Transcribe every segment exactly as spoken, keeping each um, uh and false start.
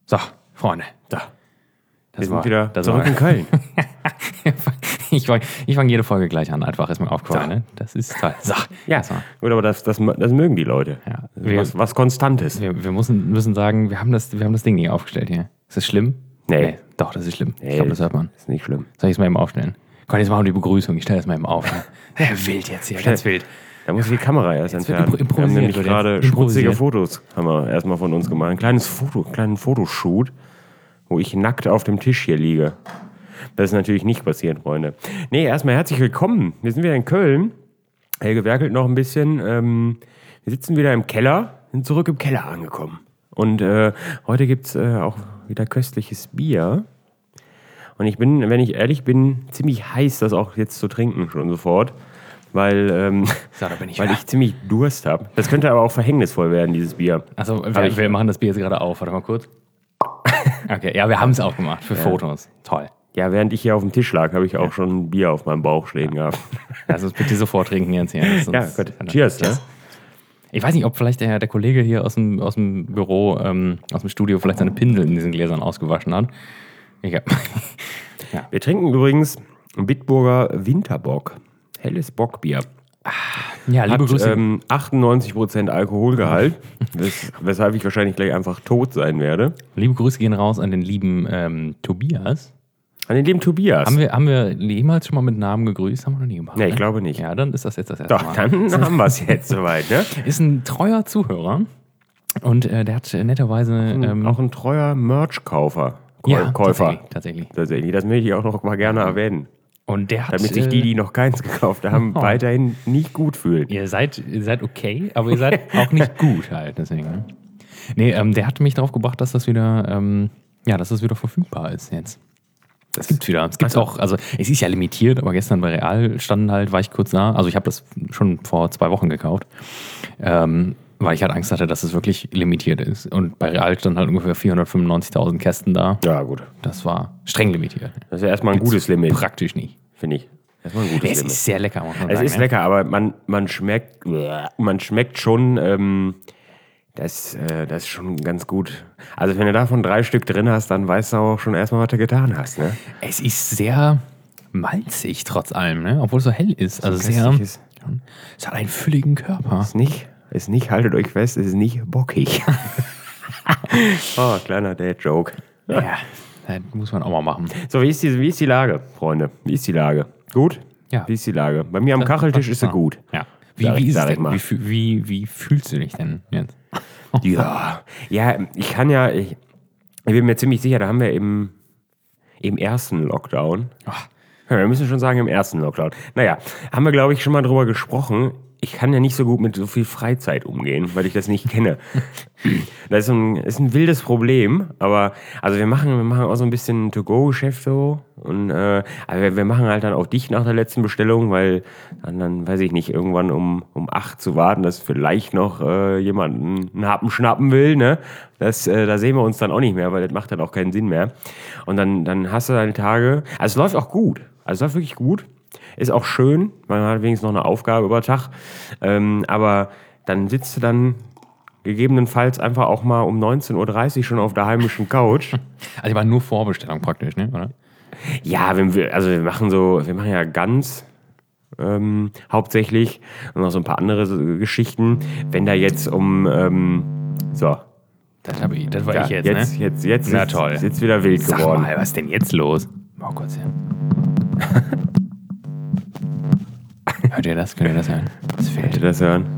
So, Freunde, Da. das Wir sind war, wieder das zurück war, in Köln. ich fange ich fang jede Folge gleich an, einfach ist mir aufgefallen. Ne? Das ist toll. So, Ja, das war, gut, aber das, das, das mögen die Leute. Ja. Was, was Konstantes. wir, wir müssen, müssen sagen, wir haben, das, wir haben das Ding nicht aufgestellt hier. Ist das schlimm? Nee. Doch, das ist schlimm. Nee, Ich glaube, das hört man. Ist nicht schlimm. Soll ich es mal eben aufstellen? Komm, jetzt machen wir die Begrüßung. Ich stelle das mal eben auf. Ne? Ja, wild jetzt hier, ganz wild. Da muss die Kamera erst wird entfernen. impro- Wir haben nämlich improvisiert, gerade wird jetzt schmutzige improvisiert. Fotos haben wir erstmal von uns gemacht. Ein kleines Foto, einen kleinen Fotoshoot, wo ich nackt auf dem Tisch hier liege. Das ist natürlich nicht passiert, Freunde. Nee, erstmal herzlich willkommen. Wir sind wieder in Köln. Helge werkelt noch ein bisschen. Ähm, wir sitzen wieder im Keller, sind zurück im Keller angekommen. Und äh, heute gibt es äh, auch wieder köstliches Bier. Und ich bin, wenn ich ehrlich bin, ziemlich heiß, das auch jetzt zu trinken schon sofort. Weil, ähm, So, da bin ich weil wieder. ich ziemlich Durst habe. Das könnte aber auch verhängnisvoll werden, dieses Bier. Also, Aber wir, ich- wir machen das Bier jetzt gerade auf. Warte mal kurz. Okay, ja, wir haben es aufgemacht für Fotos. Toll. Ja, während ich hier auf dem Tisch lag, habe ich auch schon ein Bier auf meinem Bauch stehen gehabt. Lass uns bitte sofort trinken jetzt hier. Das ist Ja, uns- gut. Cheers, ne? Ich weiß nicht, ob vielleicht der, der Kollege hier aus dem, aus dem Büro, ähm, aus dem Studio, vielleicht seine Pinsel in diesen Gläsern ausgewaschen hat. Ich hab, Wir trinken übrigens ein Bitburger Winterbock. Helles Bockbier. ja, liebe Hat Grüße. ähm, achtundneunzig Prozent Alkoholgehalt, wes weshalb ich wahrscheinlich gleich einfach tot sein werde. Liebe Grüße gehen raus an den lieben ähm, Tobias. An den lieben Tobias. Haben wir, haben wir jemals schon mal mit Namen gegrüßt? Haben wir noch nie gemacht. Nee, ich ne? glaube nicht. Ja, dann ist das jetzt das erste Doch, Mal. dann haben wir es jetzt soweit, ne? Ist ein treuer Zuhörer und äh, der hat äh, netterweise ähm, Auch ein treuer Merch-Kaufer. Käu- ja, Käufer. Tatsächlich, tatsächlich. Tatsächlich. Das möchte ich auch noch mal gerne erwähnen. Und der hat, Damit sich die, die noch keins gekauft haben, Oh. weiterhin nicht gut fühlen. Ihr seid, ihr seid okay, aber ihr seid auch nicht gut halt, deswegen. Ne? Nee, ähm, der hat mich darauf gebracht, dass das wieder, ähm, ja, dass das wieder verfügbar ist jetzt. Das gibt's wieder. Es gibt's auch, also es ist ja limitiert, aber gestern bei Real standen halt, war ich kurz da. Also ich habe das schon vor zwei Wochen gekauft, ähm, weil ich halt Angst hatte, dass es wirklich limitiert ist. Und bei Real standen halt ungefähr vierhundertfünfundneunzigtausend Kästen da. Ja, gut. Das war streng limitiert. Das ist ja erstmal ein gutes Limit, Praktisch nicht. finde ich. Erstmal ein gutes Es Limit. ist sehr lecker, muss man Es sagen. ist ne? lecker, aber man, man schmeckt, man schmeckt schon, ähm, das, äh, das ist schon ganz gut. Also wenn du davon drei Stück drin hast, dann weißt du auch schon erstmal, was du getan hast. Ne? Es ist sehr malzig trotz allem, ne? Obwohl es so hell ist. Also sehr. köstliches- Es hat einen fülligen Körper. Ist nicht, ist nicht, haltet euch fest, es ist nicht bockig. Oh, kleiner Dad-Joke. Ja, das muss man auch mal machen. So, wie ist, die, wie ist die Lage, Freunde? Wie ist die Lage? Gut? Ja. Wie ist die Lage? Bei mir am Kacheltisch ist sie gut. Ja. Wie, Sag ich- wie ist es sag ich denn? mal. Wie, fühl- wie, wie fühlst du dich denn jetzt? Ja, ja, ich kann ja, ich, ich bin mir ziemlich sicher, da haben wir im, im ersten Lockdown, ja, wir müssen schon sagen im ersten Lockdown, naja, haben wir, glaube ich, schon mal drüber gesprochen. Ich kann ja nicht so gut mit so viel Freizeit umgehen, weil ich das nicht kenne. Das ist ein, ist ein wildes Problem, aber also wir machen, wir machen auch so ein bisschen To-Go-Geschäft so und äh, aber wir, wir machen halt dann auch dicht nach der letzten Bestellung, weil dann, dann weiß ich nicht, irgendwann um, um acht zu warten, dass vielleicht noch äh, jemand einen Happen schnappen will, ne? Das, äh, da sehen wir uns dann auch nicht mehr, weil das macht dann auch keinen Sinn mehr. Und dann, dann hast du deine Tage, also es läuft auch gut, also es läuft wirklich gut. Ist auch schön, man hat wenigstens noch eine Aufgabe über Tag. Ähm, aber dann sitzt du dann gegebenenfalls einfach auch mal um neunzehn Uhr dreißig schon auf der heimischen Couch. Also, ich war nur Vorbestellung praktisch, ne? Oder? Ja, wenn wir, also wir machen so, wir machen ja ganz ähm, hauptsächlich und noch so ein paar andere so Geschichten. Wenn da jetzt um, ähm, so. Das, hab ich, das war Ja, ich jetzt, jetzt, ne? jetzt, jetzt, Na ist, toll. ist jetzt wieder wild Sag geworden. mal, was ist denn jetzt los? Oh Gott, ja. Hört ihr das? Könnt ihr das hören? Das Könnt ihr fehlt. das hören?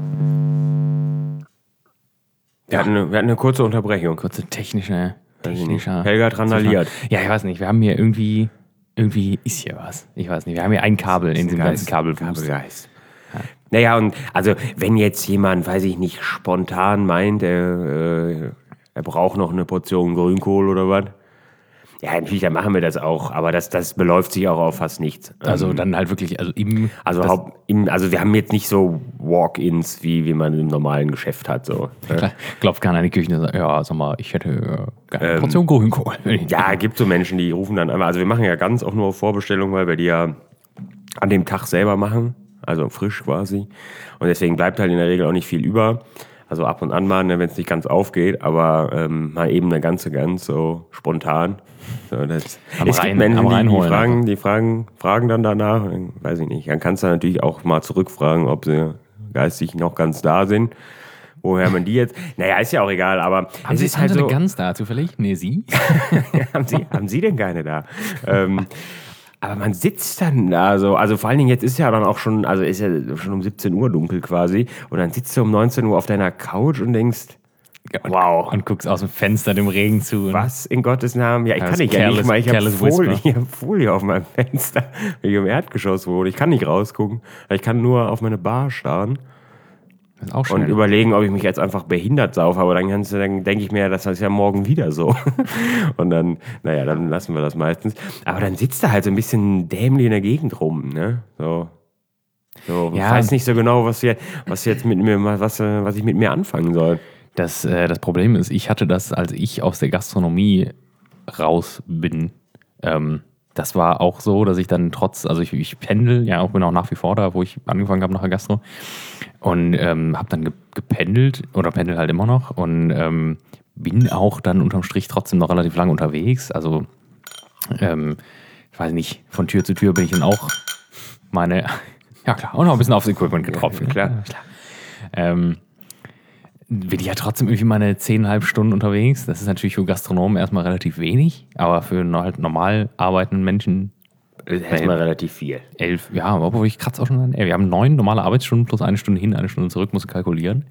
Wir, hatten eine, wir hatten eine kurze Unterbrechung. Kurze technische. Weiß ich nicht. technischer Helga hat randaliert. Ja, ich weiß nicht. Wir haben hier irgendwie. Irgendwie ist hier was. Ich weiß nicht. Wir haben hier ein Kabel in diesem ganzen Kabelfuß. Kabelgeist. Naja, und also wenn jetzt jemand, weiß ich nicht, spontan meint, er, äh, er braucht noch eine Portion Grünkohl oder was, ja, natürlich, dann machen wir das auch, aber das, das beläuft sich auch auf fast nichts. Also Ähm, dann halt wirklich, also im. also, das, haupt, im, also wir haben jetzt nicht so Walk-ins, wie, wie man im normalen Geschäft hat. So. klar, klopft keiner in die Küche und sagt, ja, sag mal, ich hätte äh, gerne eine Ähm, Portion Grünkohl. Ja, gibt so Menschen, die rufen dann einmal, also wir machen ja ganz auch nur auf Vorbestellung, weil wir die ja an dem Tag selber machen, also frisch quasi. Und deswegen bleibt halt in der Regel auch nicht viel über. Also ab und an mal, ne, wenn es nicht ganz aufgeht, aber ähm, mal eben eine ganze ganz so spontan. So, das, Am es Rhein- gibt Menschen, am die, die, Reinholen fragen, die fragen, fragen dann danach, weiß ich nicht. Dann kannst du natürlich auch mal zurückfragen, ob sie geistig noch ganz da sind. Woher man die jetzt. Naja, ist ja auch egal, aber Haben es Sie ist halt eine so. Gans da zufällig? Nee, Sie? haben, Sie, haben Sie denn keine da? ähm, aber man sitzt dann da so, also vor allen Dingen jetzt ist ja dann auch schon, also ist ja schon um siebzehn Uhr dunkel quasi und dann sitzt du um neunzehn Uhr auf deiner Couch und denkst, wow. Und guckst aus dem Fenster dem Regen zu. Und Was in Gottes Namen? Ja, ich Das kann nicht, ja careless- nicht mal, ich habe careless Folie, whisper. ich hab Folie auf meinem Fenster, wenn ich im Erdgeschoss wohne. Ich kann nicht rausgucken, ich kann nur auf meine Bar starren. Das ist auch schön. Und überlegen, ob ich mich jetzt einfach behindert saufe, aber dann, kannst du- dann denke ich mir, das ist ja morgen wieder so. Und dann, naja, dann lassen wir das meistens. Aber dann sitzt er halt so ein bisschen dämlich in der Gegend rum, ne? So. So, Ja. weiß nicht so genau, was, hier, was jetzt mit mir, was, äh, was ich mit mir anfangen soll. Das, äh, das Problem ist, ich hatte das, als ich aus der Gastronomie raus bin. Ähm, das war auch so, dass ich dann trotz, also ich, ich pendel, ja, auch bin auch nach wie vor da, wo ich angefangen habe nach der Gastro. Und ähm, habe dann ge- gependelt oder pendel halt immer noch und ähm, bin auch dann unterm Strich trotzdem noch relativ lang unterwegs. Also, ähm, ich weiß nicht, von Tür zu Tür bin ich dann auch meine, ja klar, auch noch ein bisschen aufs Equipment getroffen. Ja, klar. Ja, klar. Ähm, bin ich ja trotzdem irgendwie meine zehneinhalb Stunden unterwegs. Das ist natürlich für Gastronomen erstmal relativ wenig, aber für no- halt normal arbeitenden Menschen Erstmal relativ viel. elf, ja, aber obwohl ich kratze auch schon an. Ey, wir haben neun normale Arbeitsstunden plus eine Stunde hin, eine Stunde zurück, muss ich kalkulieren.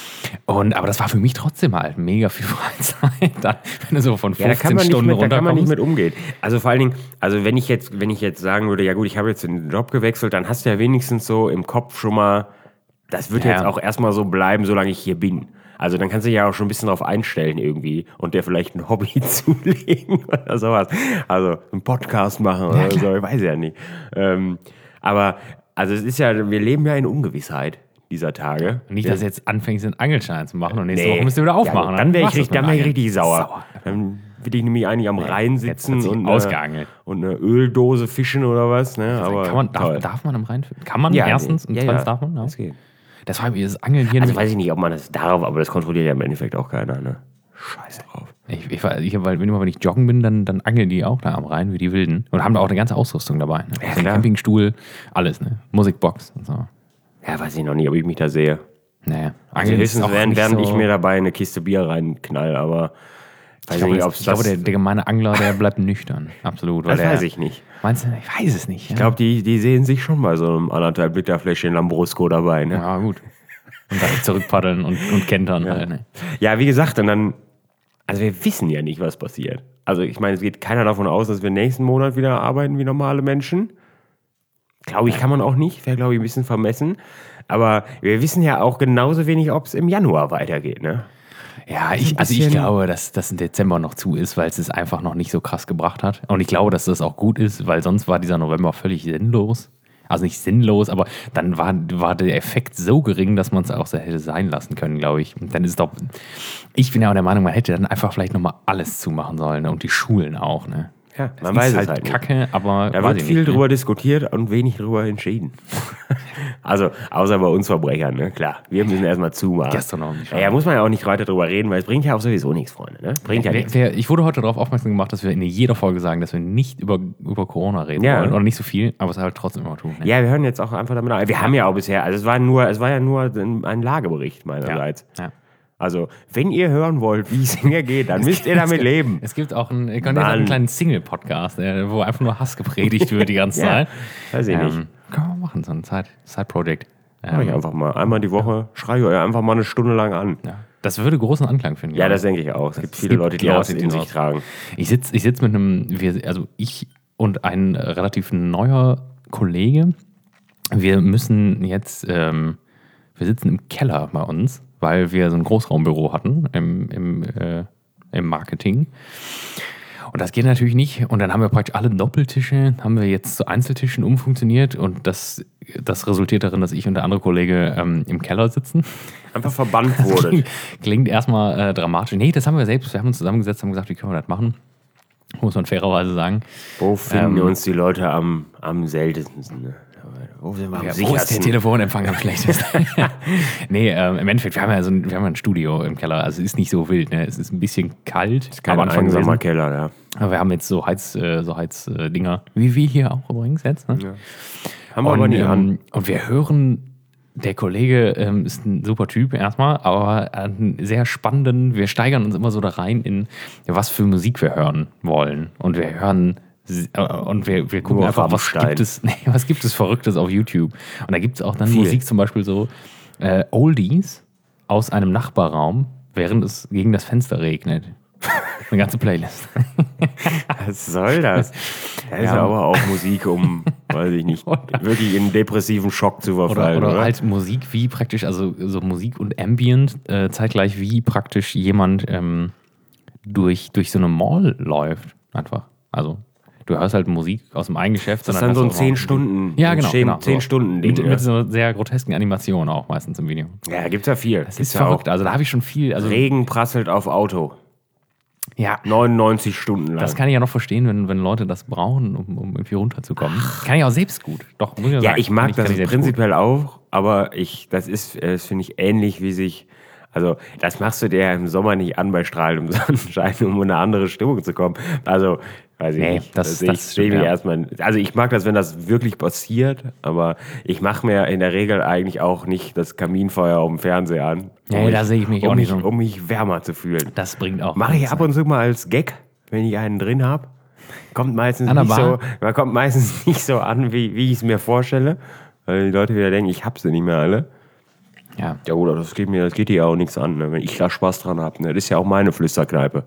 Und, aber das war für mich trotzdem halt mega viel Freizeit. Dann, wenn du so von Ja, da kann fünfzehn man nicht Stunden mit, da kann man nicht runterkommst. mit umgehen. Also vor allen Dingen, also wenn ich jetzt, wenn ich jetzt sagen würde, ja gut, ich habe jetzt den Job gewechselt, dann hast du ja wenigstens so im Kopf schon mal, das wird Ja. jetzt auch erstmal so bleiben, solange ich hier bin. Also dann kannst du dich ja auch schon ein bisschen drauf einstellen irgendwie und dir vielleicht ein Hobby zulegen oder sowas. Also einen Podcast machen oder so, ich weiß ja nicht. Ähm, aber also es ist ja, wir leben ja in Ungewissheit dieser Tage. Nicht, dass du jetzt anfängst, den Angelschein zu machen und nächste Nee. Woche müsst ihr wieder aufmachen. Ja, dann wäre ich, machst du richtig, es dann mit wär ich Angeln. richtig sauer. Sauer. Dann will ich nämlich eigentlich am Rhein Jetzt sitzen hat sich und, ausgeangelt. äh, und eine Öldose fischen oder was. Ne? Aber Kann man, toll. darf, darf man im Rhein? Kann man Ja, erstens und ja, zweitens ja. darf man? Ja. Das geht. Das war das Angeln hier Also nämlich- weiß ich nicht, ob man das darf, aber das kontrolliert ja im Endeffekt auch keiner. Ne? Scheiße drauf. Ich, ich, ich, weil, wenn immer wenn ich joggen bin, dann, dann angeln die auch da am Rhein wie die Wilden. Und haben da auch eine ganze Ausrüstung dabei. Ne? Ja, Also einen klar. Campingstuhl, alles, ne? Musikbox und so. Ja, weiß ich noch nicht, ob ich mich da sehe. Naja, Also ist höchstens auch während, nicht während so- ich mir dabei eine Kiste Bier reinknall, aber weiß Ich glaube, nicht, das, ob ich es glaube das... der, der gemeine Angler, der bleibt nüchtern. Absolut. weil das der, weiß ich nicht. Meinst du? Ich weiß es nicht. Ja, Ich glaube, die, die sehen sich schon bei so einem anderthalb Liter Fläschchen Lambrusco dabei. Ne? ja gut. Und dann zurückpaddeln und, und kentern halt. Ne? Ja, wie gesagt, und dann, also wir wissen ja nicht, was passiert. Also ich meine, es geht keiner davon aus, dass wir nächsten Monat wieder arbeiten wie normale Menschen. Glaube ich, kann man auch nicht. Wäre, glaube ich, ein bisschen vermessen. Aber wir wissen ja auch genauso wenig, ob es im Januar weitergeht, ne? Ja, ein ich, also ich bisschen- glaube, dass das im Dezember noch zu ist, weil es es einfach noch nicht so krass gebracht hat. Und ich glaube, dass das auch gut ist, weil sonst war dieser November völlig sinnlos. Also nicht sinnlos, aber dann war, war der Effekt so gering, dass man es auch so hätte sein lassen können, glaube ich. Und dann ist doch, ich bin ja auch der Meinung, man hätte dann einfach vielleicht nochmal alles zumachen sollen, ne? Und die Schulen auch, ne? Ja, Das man ist weiß halt es halt nicht. Kacke, aber Da weiß wird ich viel nicht, ne? drüber diskutiert und wenig drüber entschieden. Also, außer bei uns Verbrechern, ne? Klar, wir müssen erstmal zumachen. Gastronomen, Ja, ja, muss man ja auch nicht weiter drüber reden, weil es bringt ja auch sowieso nichts, Freunde, ne? Bringt ja Wer, nichts. wer, ich wurde heute darauf aufmerksam gemacht, dass wir in jeder Folge sagen, dass wir nicht über, über Corona reden Ja. wollen. Oder nicht so viel, aber es halt trotzdem immer tun. Ne? Ja, wir hören jetzt auch einfach damit auf. Wir haben ja auch bisher, also es war nur, es war ja nur ein ein Lagebericht meinerseits. Ja. Also, wenn ihr hören wollt, wie es mir geht, dann müsst ihr damit leben. Es gibt auch einen, ihr könnt jetzt auch Mann. einen kleinen Single-Podcast, äh, wo einfach nur Hass gepredigt wird die ganze Ja, Zeit. weiß ich nicht. Ähm, können wir machen, so ein Side- Side-Project. Mach ich Ähm, einfach mal. Einmal die Woche schreie ich euch einfach mal eine Stunde lang an. ja. Das würde großen Anklang finden. Ja, glaub das denke ich auch. Es gibt Es viele gibt Leute, die Leute, das die in sich das- tragen. ich. Ich sitze ich sitz mit einem, wir, also ich und ein relativ neuer Kollege, wir müssen jetzt, ähm, wir sitzen im Keller bei uns, weil wir so ein Großraumbüro hatten im, im, äh, im Marketing. Und das geht natürlich nicht. Und dann haben wir praktisch alle Doppeltische, haben wir jetzt zu Einzeltischen umfunktioniert. Und das, das resultiert darin, dass ich und der andere Kollege ähm, im Keller sitzen. Einfach verbannt wurde. Klingt erstmal äh, dramatisch. Nee, das haben wir selbst. Wir haben uns zusammengesetzt, haben gesagt, wie können wir das machen? Muss man fairerweise sagen. Wo finden Ähm, uns die Leute am, am seltensten? Ne? Wo sind wir am Ja, wo ist der sichersten? Telefonempfang am schlechtesten? nee, ähm, im Endeffekt, wir haben ja so ein, wir haben ein Studio im Keller, also es ist nicht so wild, ne? Es ist ein bisschen kalt. Kein am Anfang gewesen. Sommerkeller, ja. Aber wir haben jetzt so Heiz, äh, so Heizdinger, wie wir hier auch übrigens jetzt. Ne? ja. Haben wir Und, aber nie an. ähm, und wir hören, der Kollege ähm, ist ein super Typ erstmal, aber einen sehr spannenden, wir steigern uns immer so da rein in, ja, was für Musik wir hören wollen. Und wir hören, äh, und wir, wir gucken Nur einfach, was Rammstein. gibt, es, nee, was gibt es Verrücktes auf YouTube. Und da gibt es auch dann Viel. Musik, zum Beispiel so äh, Oldies aus einem Nachbarraum, während es gegen das Fenster regnet. Eine ganze Playlist. Was soll das? Das ist Ja. aber auch Musik, um, weiß ich nicht, wirklich in depressiven Schock zu Oder, verfallen. oder Oder, halt Musik, wie praktisch, also so Musik und Ambient, äh, zeitgleich wie praktisch jemand ähm, durch, durch so eine Mall läuft. Einfach. Also, du hörst halt Musik aus dem Eigengeschäft. Das ist dann so ein zehn Stunden, Ja, genau. zehn, genau zehn so. Stunden Ding. Mit, ja. mit so einer sehr grotesken Animation auch meistens im Video. ja, da gibt's ja viel. Das ist verrückt. Also, da habe ich schon viel. Also, Regen prasselt auf Auto. ja, neunundneunzig Stunden lang. das kann ich ja noch verstehen, wenn, wenn Leute das brauchen, um, um irgendwie runterzukommen. Kann ich auch selbst gut. Doch, muss ich ja, sagen. ich mag Kann das kann selbst prinzipiell auch, aber ich, das ist, äh, das finde ich ähnlich wie sich, also das machst du dir im Sommer nicht an bei strahlendem Sonnenschein, um in eine andere Stimmung zu kommen. Also, weiß ich Nee, nicht. das- Also das ich stehe stimmt, mir ja. erstmal, also ich mag das, wenn das wirklich passiert, aber ich mache mir in der Regel eigentlich auch nicht das Kaminfeuer auf dem Fernseher an. Nee, um da sehe ich mich um auch nicht mich, so. um mich wärmer zu fühlen. Das bringt auch. Mache ich nichts. ab und zu mal als Gag, wenn ich einen drin habe. Kommt meistens An der nicht so, Bar? man kommt meistens nicht so an, wie, wie ich es mir vorstelle. Weil die Leute wieder denken, ich hab sie nicht mehr alle. Ja. Ja, oder das geht mir, das geht dir ja auch nichts an, ne? Wenn ich da Spaß dran habe. Ne? Das ist ja auch meine Flüsterkneipe.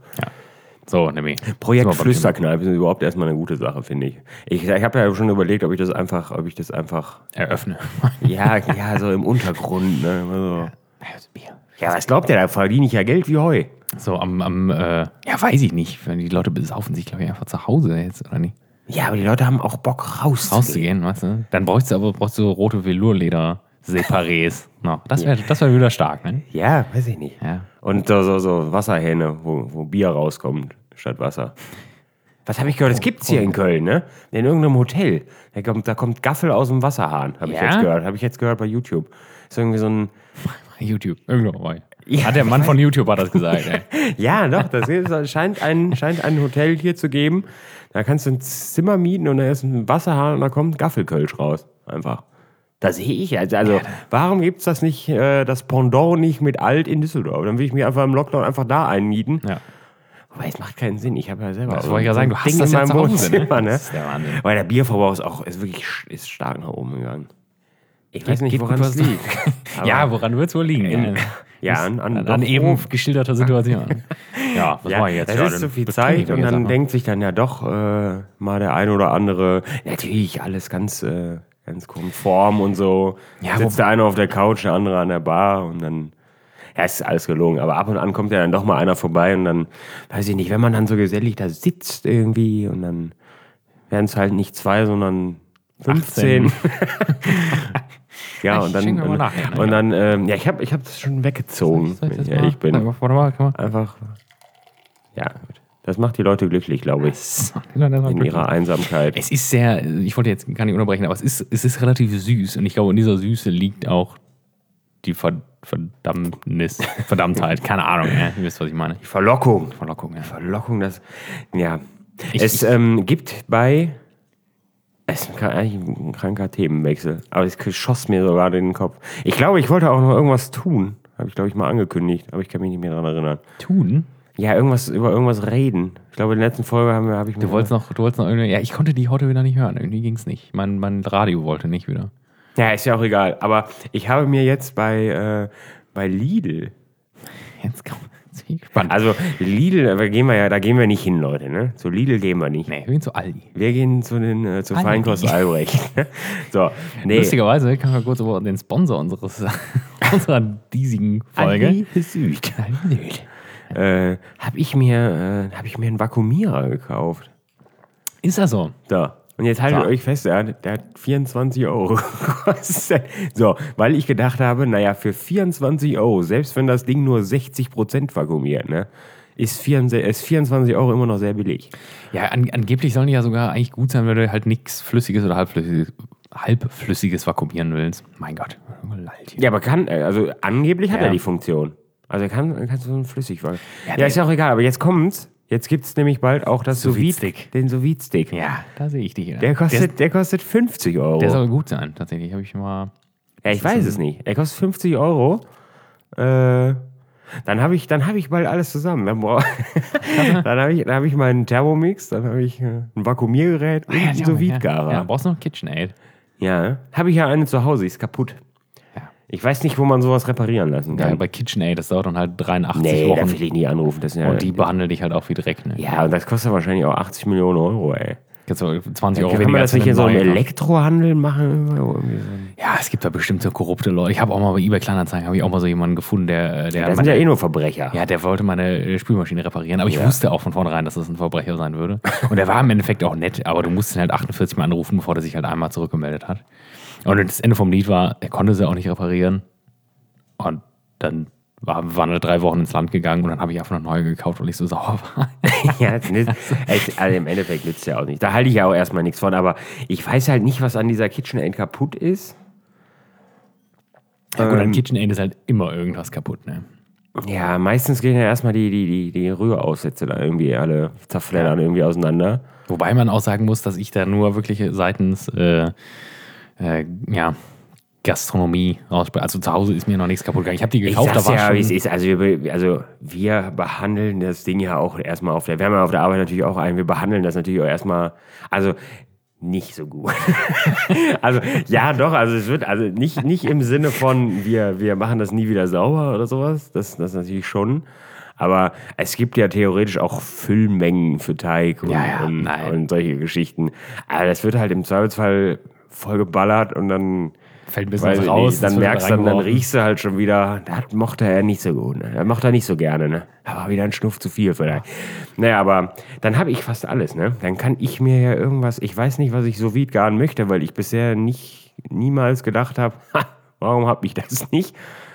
So, nämlich. Projekt Sind wir beim Flüsterkneipe ist überhaupt erstmal eine gute Sache, finde ich. Ich, ich habe ja schon überlegt, ob ich das einfach, ob ich das einfach, Thema. Eröffne. ja, ja, so im Untergrund, ne? Also, Bier. ja, was glaubt ihr, da verdiene ich ja Geld wie Heu. So am, am äh, ja, weiß ich nicht. Wenn die Leute besaufen sich, glaube ich, einfach zu Hause jetzt, oder nicht? Ja, aber die Leute haben auch Bock rauszugehen. Rauszugehen, weißt du? Dann bräuchst du aber brauchst du rote Velourleder-Separés. No, das wäre das wär wieder stark, ne? Ja, weiß ich nicht. Ja. Und so, so, so Wasserhähne, wo, wo Bier rauskommt statt Wasser. Was habe ich gehört? Das gibt's hier in Köln, ne? In irgendeinem Hotel. Da kommt, da kommt Gaffel aus dem Wasserhahn, habe ich Ja? jetzt gehört. Habe ich jetzt gehört bei YouTube. Ist irgendwie so ein. YouTube. Irgendwo bei. Ja. Hat der Mann von YouTube hat das gesagt, ey. Ja, doch, das ist, scheint, ein, scheint ein Hotel hier zu geben. Da kannst du ein Zimmer mieten und da ist ein Wasserhahn und da kommt Gaffelkölsch raus. Einfach. Da sehe ich. Also, also warum gibt's das nicht, äh, das Pendant nicht mit Alt in Düsseldorf? Dann will ich mich einfach im Lockdown einfach da einmieten. Ja. Aber es macht keinen Sinn. Ich habe ja selber. Das wollte ich ja sagen, du hast Ding das in ja meinem zu Hause, ne? Wohnzimmer, ne? Das ist der Wahnsinn. Weil der Bierverbrauch ist auch ist wirklich sch- ist stark nach oben gegangen. Ich weiß nicht, geht woran gut es was- liegt. Aber- Ja, woran wird es wohl liegen? In- Ja, ja, an, an, an, doch an eben hoch. geschilderter Situation. Ja, was Ja, mache ich jetzt? das Ja, ist dann so viel bekenne ich Zeit mich und jetzt dann einfach. denkt sich dann ja doch äh, mal der ein oder andere, natürlich alles ganz, äh, ganz konform und so. Ja, Sitzt der eine auf der Couch, der andere an der Bar und dann, ja, es ist alles gelogen. Aber ab und an kommt ja dann doch mal einer vorbei und dann, weiß ich nicht, wenn man dann so gesellig da sitzt irgendwie und dann werden es halt nicht zwei, sondern fünfzehn. Ja, Ich und dann, schenke mal und, nachher, ne? und dann, ähm, ja, ich habe ich hab das schon weggezogen, Soll ich wenn das ich mal- ehrlich bin. Warte mal, kann man. Einfach, ja, gut. Das macht die Leute glücklich, glaube ich, in ihrer Einsamkeit. Es ist sehr, ich wollte jetzt gar nicht unterbrechen, aber es ist, es ist relativ süß und ich glaube, in dieser Süße liegt auch die Ver- Verdammnis, Verdammtheit, keine Ahnung, ja, ihr wisst, was ich meine. Verlockung. Verlockung, ja. Verlockung, das, ja. Ich- es ich- ähm, gibt bei, es ist eigentlich ein kranker Themenwechsel, aber es schoss mir sogar in den Kopf. Ich glaube, ich wollte auch noch irgendwas tun, habe ich, glaube ich, mal angekündigt, aber ich kann mich nicht mehr daran erinnern. Tun? Ja, irgendwas, über irgendwas reden. Ich glaube, in der letzten Folge haben wir, habe ich mir... Du wolltest noch, du wolltest noch irgendwie, ja, ich konnte die heute wieder nicht hören, irgendwie ging es nicht. Mein, mein Radio wollte nicht wieder. Ja, ist ja auch egal, aber ich habe mir jetzt bei, äh, bei Lidl... Jetzt komm, jetzt bin ich gespannt. Also Lidl, da gehen wir ja, da gehen wir nicht hin, Leute, ne? Zu Lidl gehen wir nicht. Nee, wir gehen zu Aldi. Wir gehen zu den äh, zu Aldi. Feinkost Albrecht. So, nee. Lustigerweise können wir kurz über den Sponsor unseres, unserer diesigen Folge. Aldi Süd. Aldi Süd. Äh, habe ich mir äh, habe ich mir einen Vakuumierer gekauft. Ist das so? Da. Und jetzt haltet So. euch fest, der, hat- der hat vierundzwanzig Euro gekostet. So, weil ich gedacht habe, naja, für vierundzwanzig Euro, selbst wenn das Ding nur sechzig Prozent vakuumiert, ne, ist, vierundzwanzig, ist vierundzwanzig Euro immer noch sehr billig. Ja, an, angeblich sollen die ja sogar eigentlich gut sein, wenn du halt nichts Flüssiges oder Halbflüssiges halbflüssiges vakuumieren willst, mein Gott. Ja, aber kann, also angeblich hat Ja. er die Funktion. Also er kann, kann so ein flüssig weil Ja, Ja, der- ist ja auch egal, aber jetzt kommt's. Jetzt gibt es nämlich bald auch das Sous Vide Sous Vide- Stick. den Sous Vide Stick. Ja, da sehe ich dich. Ja. Der kostet, der, kostet fünfzig Euro. der soll gut sein, tatsächlich. Habe ich mal. ja, ich weiß es nicht. Er kostet fünfzig Euro. Äh, dann habe ich, dann hab ich bald alles zusammen. Dann, brauch- dann habe ich, dann hab ich meinen Thermomix, dann habe ich äh, ein Vakuumiergerät und einen Sous Vide Garer. Ja, brauchst du noch KitchenAid. Ja, habe ich ja eine zu Hause, die ist kaputt. Ja. Ich weiß nicht, wo man sowas reparieren lassen Ja, kann. bei KitchenAid, das dauert dann halt dreiundachtzig nee, da Wochen. will ich nie anrufen. Das ist ja, Und die behandeln dich halt auch wie Dreck. Ne? ja, und das kostet wahrscheinlich auch achtzig Millionen Euro, ey. Jetzt so zwanzig Euro Kann weniger man als das nicht in so einem neue kaufen. Elektrohandel machen? Irgendwie so. Ja, es gibt da bestimmt so korrupte Leute. Ich habe auch mal bei eBay Kleinanzeigen habe ich auch mal so jemanden gefunden, der, der Das sind ja eh nur Verbrecher. ja, der wollte meine äh, Spülmaschine reparieren, aber ich Ja. wusste auch von vornherein, dass das ein Verbrecher sein würde. Und der war im Endeffekt auch nett, aber du musstest ihn halt achtundvierzig Mal anrufen, bevor der sich halt einmal zurückgemeldet hat. Und das Ende vom Lied war, er konnte sie auch nicht reparieren. Und dann war, waren wir drei Wochen ins Land gegangen und dann habe ich einfach eine neue gekauft, weil ich so sauer war. Ja, das nützt, es- also im Endeffekt nützt es ja auch nicht. Da halte ich ja auch erstmal nichts von, aber ich weiß halt nicht, was an dieser KitchenAid kaputt ist. Ja, gut, an Ähm. KitchenAid ist halt immer irgendwas kaputt, ne? Ja, meistens gehen ja erstmal die, die, die, die Rühraussätze da irgendwie alle zerfleddern irgendwie auseinander. Wobei man auch sagen muss, dass ich da nur wirklich seitens äh, äh, ja, Gastronomie ausspreche. Also zu Hause ist mir noch nichts kaputt gegangen. Ich habe die gekauft, ich da sag's war ja, schon... wie es ist. Also wir, also wir behandeln das Ding ja auch erstmal auf der, wir haben ja auf der Arbeit natürlich auch einen, wir behandeln das natürlich auch erstmal, also nicht so gut. Also ja, doch, also es wird, also nicht, nicht im Sinne von, wir, wir machen das nie wieder sauber oder sowas, das, das natürlich schon. Aber es gibt ja theoretisch auch Füllmengen für Teig und, Ja, ja, und, nein. und solche Geschichten. Aber das wird halt im Zweifelsfall voll geballert und dann Fällt ein bisschen weiß was ich raus. nicht, das dann wird merkst du, dann, dann reingeworfen. riechst du halt schon wieder, das mochte er nicht so gut. Ne? Das mochte er nicht so gerne. Ne? Da war wieder ein Schnuff zu viel vielleicht. Naja, aber dann habe ich fast alles. Ne? Dann kann ich mir ja irgendwas, ich weiß nicht, was ich so vide garen möchte, weil ich bisher nicht, niemals gedacht habe, warum habe ich das nicht?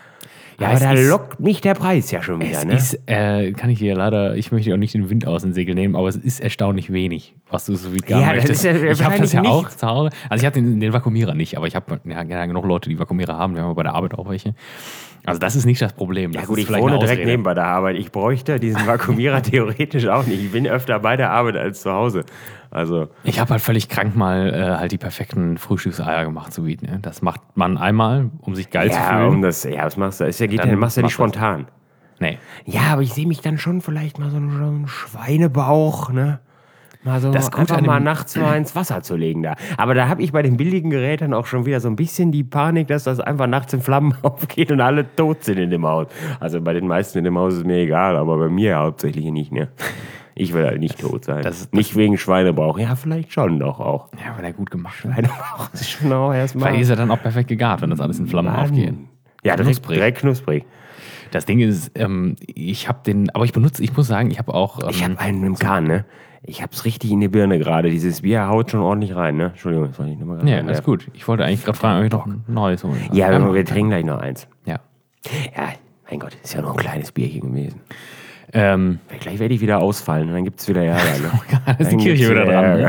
Ja, aber es da ist- lockt mich der Preis ja schon wieder. Es Ne? ist, äh, kann ich hier leider, ich möchte auch nicht den Wind aus den Segel nehmen, aber es ist erstaunlich wenig, was du so wie gar Ja, das möchtest. ist ja ich habe das ja wahrscheinlich auch nichts. zu Hause. Also ich habe den, den Vakuumierer nicht, aber ich habe ja, ja genug Leute, die Vakuumierer haben. Wir haben ja bei der Arbeit auch welche. Also das ist nicht das Problem. Das Ja gut, ist ich vielleicht wohne eine direkt Ausrede. neben bei der Arbeit. Ich bräuchte diesen Vakuumierer theoretisch auch nicht. Ich bin öfter bei der Arbeit als zu Hause. Also Ich habe halt völlig krank mal äh, halt die perfekten Frühstückseier gemacht, so wie, ne? Das macht man einmal, um sich geil zu ja, fühlen. um das, ja, was machst du? Ist ja, geht Dann ja, machst du ja nicht machst du das. spontan. Nee. Ja, aber ich sehe mich dann schon vielleicht mal so einen, so einen Schweinebauch, ne? Mal so Das Gute einfach an dem- mal nachts mal ins Wasser zu legen da. Aber da habe ich bei den billigen Geräten auch schon wieder so ein bisschen die Panik, dass das einfach nachts in Flammen aufgeht und alle tot sind in dem Haus. Also bei den meisten in dem Haus ist mir egal, aber bei mir hauptsächlich nicht, ne? Ich will halt nicht tot sein. Das- das- nicht wegen Schweinebauch. Ja, vielleicht schon doch auch. Ja, wenn er gut gemacht wird. Schweinebauch ist schon auch erstmal. Vielleicht ist er dann auch perfekt gegart, wenn das alles in Flammen aufgeht. Ja, direkt, Knusprig. direkt knusprig. Das Ding ist, ähm, ich habe den, aber ich benutze, ich muss sagen, ich habe auch. Ähm, Ich habe einen im Kahn, ne? Ich hab's richtig in die Birne gerade. Dieses Bier haut schon ordentlich rein, ne? Entschuldigung, das wollte ich nochmal Ja, alles gut. Ich wollte eigentlich gerade fragen, ob ich noch ein neues holen soll. Ja, Ähm, wir trinken gleich noch eins. Ja. Ja, mein Gott, ist ja nur ein kleines Bierchen gewesen. Ähm, Gleich werde ich wieder ausfallen und dann gibt's wieder Ärger, ne? da ist die Dann Kirche gibt's wieder dran. Ärger. Ne?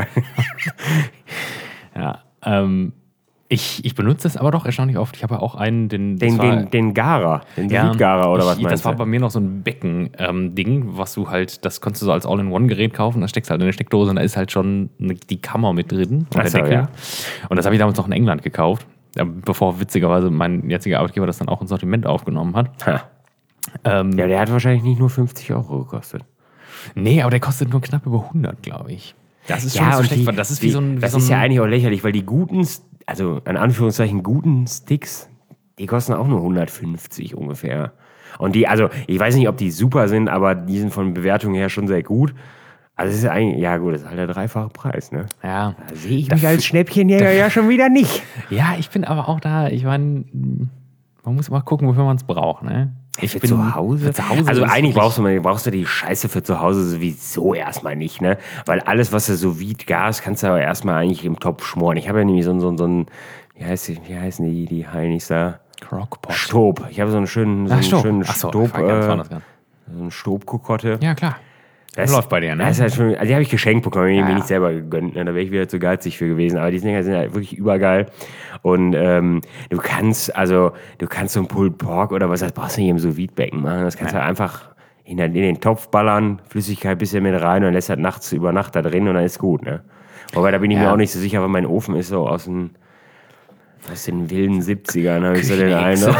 Ja. Ähm, ich, ich benutze es aber doch erstaunlich oft. Ich habe ja auch einen, den. das Den, war- den, den Garer, den Ja, Garer oder ich, was meinst Das war du? bei mir noch so ein Becken-Ding, was du halt, das konntest du so als All-in-One-Gerät kaufen, da steckst du halt in eine Steckdose und da ist halt schon eine, die Kammer mit drin, und Ach der so, Deckel. ja. Und das habe ich damals noch in England gekauft, äh, bevor witzigerweise mein jetziger Arbeitgeber das dann auch ins Sortiment aufgenommen hat. Ha. Ähm, Ja, der hat wahrscheinlich nicht nur fünfzig Euro gekostet. Nee, aber der kostet nur knapp über hundert, glaube ich. Das ist schon Ja, so und schlecht, die, weil das ist wie die, so ein... Wie das so ein ist ja eigentlich auch lächerlich, weil die guten, also in Anführungszeichen guten Sticks, die kosten auch nur hundertfünfzig ungefähr. Und die, also ich weiß nicht, ob die super sind, aber die sind von Bewertung her schon sehr gut. Also es ist eigentlich, ja gut, das ist halt der dreifache Preis, ne? ja. Da sehe ich Da mich als fü- Schnäppchenjäger ja schon wieder nicht. ja, ich bin aber auch da, ich meine, man muss mal gucken, wofür man es braucht, ne? Ich Für bin- zu Hause? Für zu Hause also ist eigentlich wirklich- brauchst du, mal- brauchst du die Scheiße für zu Hause sowieso erstmal nicht, ne? Weil alles, was du so wie Gas, kannst du aber erstmal eigentlich im Topf schmoren. Ich habe ja nämlich so, ein- so, ein- so ein, wie, heißt die, wie heißen die, die Heinis da? Crockpot. Stob. Ich habe so einen schönen, so Ach, einen Stob. schönen Ach so, Stob, fuck, ja, das war das äh, gar- so eine Stobkokotte. Ja, klar. Das läuft bei dir, ne? Das ist halt schon, also die habe ich geschenkt bekommen, die habe ich Ja, mir ja. nicht selber gegönnt. Ne? Da wäre ich wieder zu geizig für gewesen. Aber die Dinger sind halt wirklich übergeil. Und ähm, du kannst, also, du kannst so ein Pulled Pork oder was, das brauchst du nicht im Sous-Vide-Becken machen. Das kannst du Ja. halt einfach in den, in den Topf ballern, Flüssigkeit ein bisschen mit rein und lässt halt nachts über Nacht da drin und dann ist gut, ne? Wobei, da bin ich Ja. mir auch nicht so sicher, weil mein Ofen ist so aus den, aus den wilden siebzigern, habe ich so den Eindruck.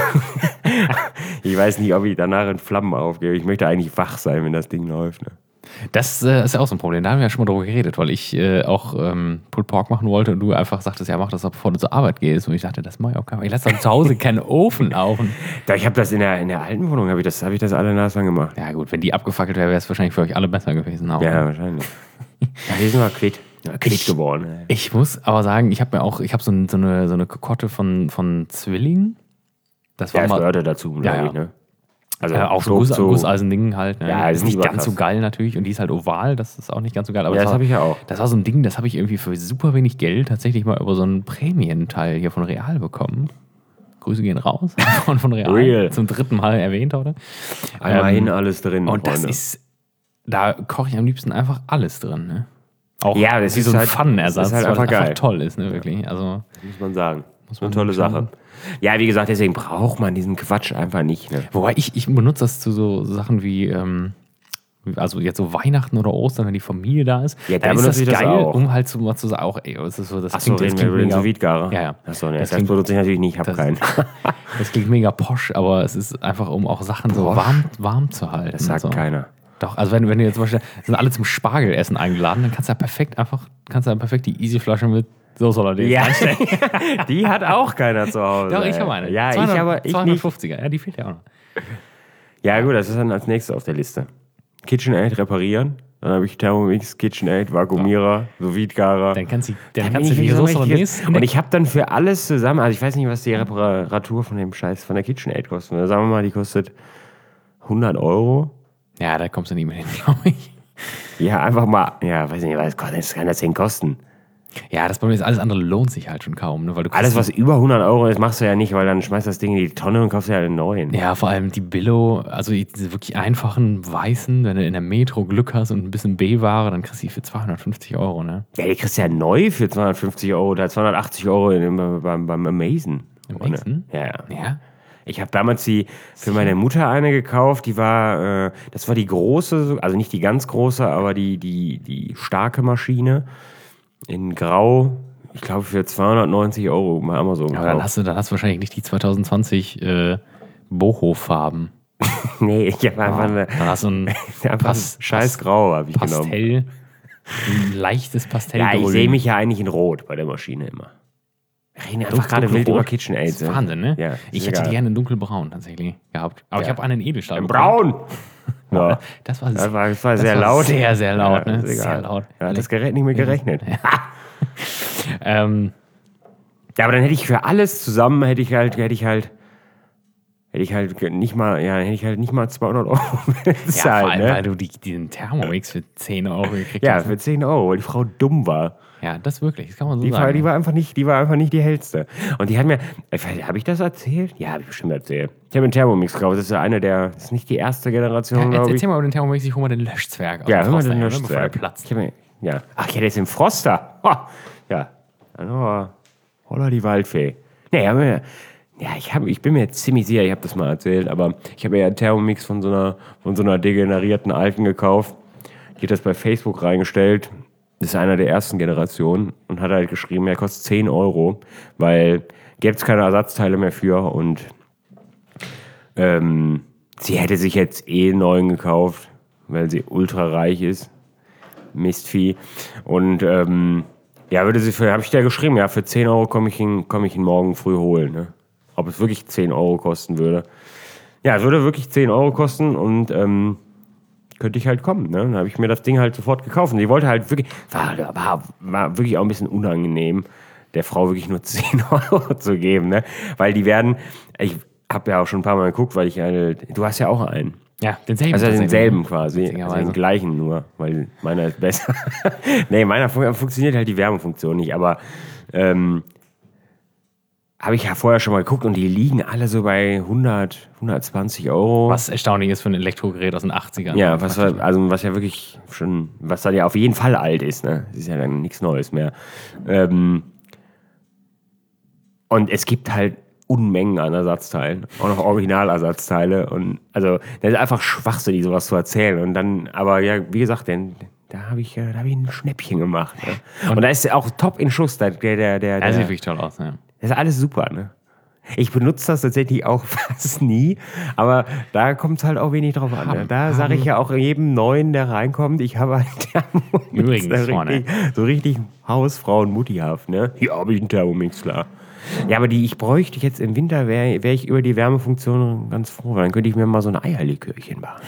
Ich weiß nicht, ob ich danach in Flammen aufgehe. Ich möchte eigentlich wach sein, wenn das Ding läuft, ne? Das äh, ist ja auch so ein Problem. Da haben wir ja schon mal drüber geredet, weil ich äh, auch ähm, Pulled Pork machen wollte und du einfach sagtest, ja, mach das, bevor du zur Arbeit gehst. Und ich dachte, das mache ich auch gar nicht. Ich lasse doch zu Hause keinen Ofen laufen. Da, ich habe das in der, in der alten Wohnung, habe ich das, habe ich das alle Nase gemacht. Ja gut, wenn die abgefackelt wäre, wäre es wahrscheinlich für euch alle besser gewesen. Auch. Ja, wahrscheinlich. Ja, die sind mal quitt. Ja, quitt geworden. ey. Ich muss aber sagen, ich habe mir auch, ich habe so, ein, so, eine, so eine Kokotte von, von Zwilling. Das war Ja, das mal gehörte dazu, glaube Ja, ja. ich, ne? Also äh, auch so Stock Guss, zu- Gusseisending halt. Ne? Ja, ist ist nicht überkrass. ganz so geil natürlich und die ist halt oval, das ist auch nicht ganz so geil. Aber Ja, das war- habe ich ja auch. Das war so ein Ding, das habe ich irgendwie für super wenig Geld tatsächlich mal über so einen Prämienteil hier von Real bekommen. Grüße gehen raus von, von Real. Real. Zum dritten Mal erwähnt heute. Einmal Ähm, hin, alles drin. Und das Freunde. ist, da koche ich am liebsten einfach alles drin. Ne? Auch Ja, das wie ist so ein halt- Pfannenersatz, das ist halt weil einfach das einfach geil. toll ist, ne, wirklich. Also, muss man sagen. Das ist man eine tolle schon- Sache. Ja, wie gesagt, deswegen braucht man diesen Quatsch einfach nicht. Ne? wobei ich, ich benutze das zu so Sachen wie, ähm, also jetzt so Weihnachten oder Ostern, wenn die Familie da ist. Ja, da dann ist das benutze ich das geil, auch. um halt so mal zu sagen, auch, ey, das ist so, das Achso, reden wir über den Sous-Vide-Garer? Ja, ja. Achso, ne, Das das, klingt- benutze ich natürlich nicht, ich habe das- keinen. Das klingt mega posch, aber es ist einfach, um auch Sachen so warm, warm zu halten. Das sagt und so. keiner. Doch, also wenn, wenn du jetzt zum Beispiel, sind alle zum Spargelessen eingeladen, dann kannst du ja perfekt einfach, kannst du ja perfekt die Easy-Flasche mit Soße Hollandaise Ja, reinstellen. die hat auch keiner zu Hause. Doch, ich ey. habe eine. Ja, ich zweihundert aber ich nicht. zweihundertfünfziger, ja, die fehlt ja auch noch. Ja, gut, das ist dann als nächstes auf der Liste. KitchenAid reparieren. Dann habe ich Thermomix, KitchenAid, Vakuumierer, Sous-Vide-Garer. Dann kannst du, dann Dann kannst du bin die ich so Soße richtig- Hollandaise in Und der- ich habe dann für alles zusammen, also ich weiß nicht, was die Reparatur von dem Scheiß von der KitchenAid kostet. Sagen wir mal, die kostet hundert Euro. Ja, da kommst du nicht mehr hin, glaube ich. Ja, einfach mal, ja, weiß nicht, was kostet, das kann das denn kosten? Ja, das Problem ist, alles andere lohnt sich halt schon kaum. Ne? Weil du Alles, kriegst- was über hundert Euro ist, machst du ja nicht, weil dann schmeißt das Ding in die Tonne und kaufst ja einen neuen. Ja, vor allem die Billo, also diese wirklich einfachen weißen, wenn du in der Metro Glück hast und ein bisschen B-Ware, dann kriegst du die für zweihundertfünfzig Euro, ne? Ja, die kriegst du ja neu für zweihundertfünfzig Euro oder zweihundertachtzig Euro in, beim, beim Amazon. Amazon? Ja, ja. Ja. Ich habe damals die für meine Mutter eine gekauft, die war, äh, das war die große, also nicht die ganz große, aber die, die, die starke Maschine in Grau, ich glaube für zweihundertneunzig Euro bei Amazon. Aber dann hast du, dann hast du wahrscheinlich nicht die zwanzig zwanzig äh, Boho-Farben. nee, ich habe einfach eine, Dann hast du ein einfach Pas- ein scheiß Grau habe ich genommen. Pastell, ein leichtes Pastell. Ja, ich sehe mich ja eigentlich in Rot bei der Maschine immer. Wir reden einfach gerade wild über KitchenAid. Das ist Wahnsinn, ne? Ja, ich ist hätte egal. die gerne in dunkelbraun tatsächlich gehabt. Aber ich Ja. habe einen Edelstahl. In bekommen. Braun! Ja. Das war, Das war, das war das sehr war laut. Sehr, sehr laut, Ja, ne? ist egal. Sehr laut. Ja, hat das Gerät nicht mehr gerechnet. Ähm, Ja, aber dann hätte ich für alles zusammen, hätte ich halt, hätte ich halt, hätte ich halt nicht mal, ja, hätte ich halt nicht mal zweihundert Euro ja, bezahlt, vor allem, ne? weil du die, diesen Thermomix für zehn Euro gekriegt Ja, hast. für zehn Euro, weil die Frau dumm war. Ja, das wirklich, das kann man so Die sagen. war, die war einfach nicht, die war einfach nicht die hellste. Und die hat mir, habe ich das erzählt? Ja, habe ich bestimmt erzählt. Ich habe einen Thermomix gekauft. Das ist ja eine der, das ist nicht die erste Generation, ja, glaube erzähl, ich. erzähl mal über den Thermomix, ich hol mal den Löschzwerg aus Ja, dem hör mal Froster den her, ne, bevor der Löschzwerg. platzt. Ich hab mir, ja. Ach, ja, der ist im Froster. Ha. Ja. Also, holla die Waldfee. Nee, haben wir, ja, ich, hab, ich bin mir ziemlich sicher, ich habe das mal erzählt, aber ich habe mir ja einen Thermomix von so einer, von so einer degenerierten Alten gekauft. Die hat das bei Facebook reingestellt. Das ist einer der ersten Generationen und hat halt geschrieben, er kostet zehn Euro, weil gibt es keine Ersatzteile mehr für und ähm, sie hätte sich jetzt eh einen neuen gekauft, weil sie ultra reich ist. Mistvieh. Und ähm, ja, würde sie für, habe ich da geschrieben, ja, für zehn Euro komme ich ihn, komm ich ihn morgen früh holen. Ne? Ob es wirklich zehn Euro kosten würde. Ja, es würde wirklich zehn Euro kosten und ähm, könnte ich halt kommen. Ne? Dann habe ich mir das Ding halt sofort gekauft. Und die wollte halt wirklich, war, war, war wirklich auch ein bisschen unangenehm, der Frau wirklich nur zehn Euro zu geben. Ne? Weil die werden, ich habe ja auch schon ein paar Mal geguckt, weil ich halt, du hast ja auch einen. Ja, denselben. Also tatsächlich. denselben quasi, also Witzigerweise. den gleichen nur, weil meiner ist besser. Nee, meiner fun funktioniert halt die Wärmefunktion nicht, aber ähm, habe ich ja vorher schon mal geguckt und die liegen alle so bei hundert, hundertzwanzig Euro. Was erstaunlich ist für ein Elektrogerät aus den achtzigern. Ja, was, also was ja wirklich schon, was dann ja auf jeden Fall alt ist, ne? Das ist ja dann nichts Neues mehr. Ähm, und es gibt halt Unmengen an Ersatzteilen, auch noch Originalersatzteile. Und also, das ist einfach schwachsinnig, sowas zu erzählen. Und dann, aber ja, wie gesagt, denn, da habe ich, da hab ich ein Schnäppchen gemacht. Ne? Und, und da ist auch top in Schuss, der, der, der, der. Das sieht wirklich toll aus, ja. Das ist alles super, ne? Ich benutze das tatsächlich auch fast nie, aber da kommt es halt auch wenig drauf an. Ne? Da sage ich ja auch jedem Neuen, der reinkommt, ich habe einen Thermomix. Übrigens, so richtig, so richtig Hausfrauen Muttihaft, ne? Hier habe ich einen Thermomix, klar. Ja, aber die ich bräuchte jetzt im Winter, wäre wär ich über die Wärmefunktion ganz froh, weil dann könnte ich mir mal so ein Eierlikörchen machen.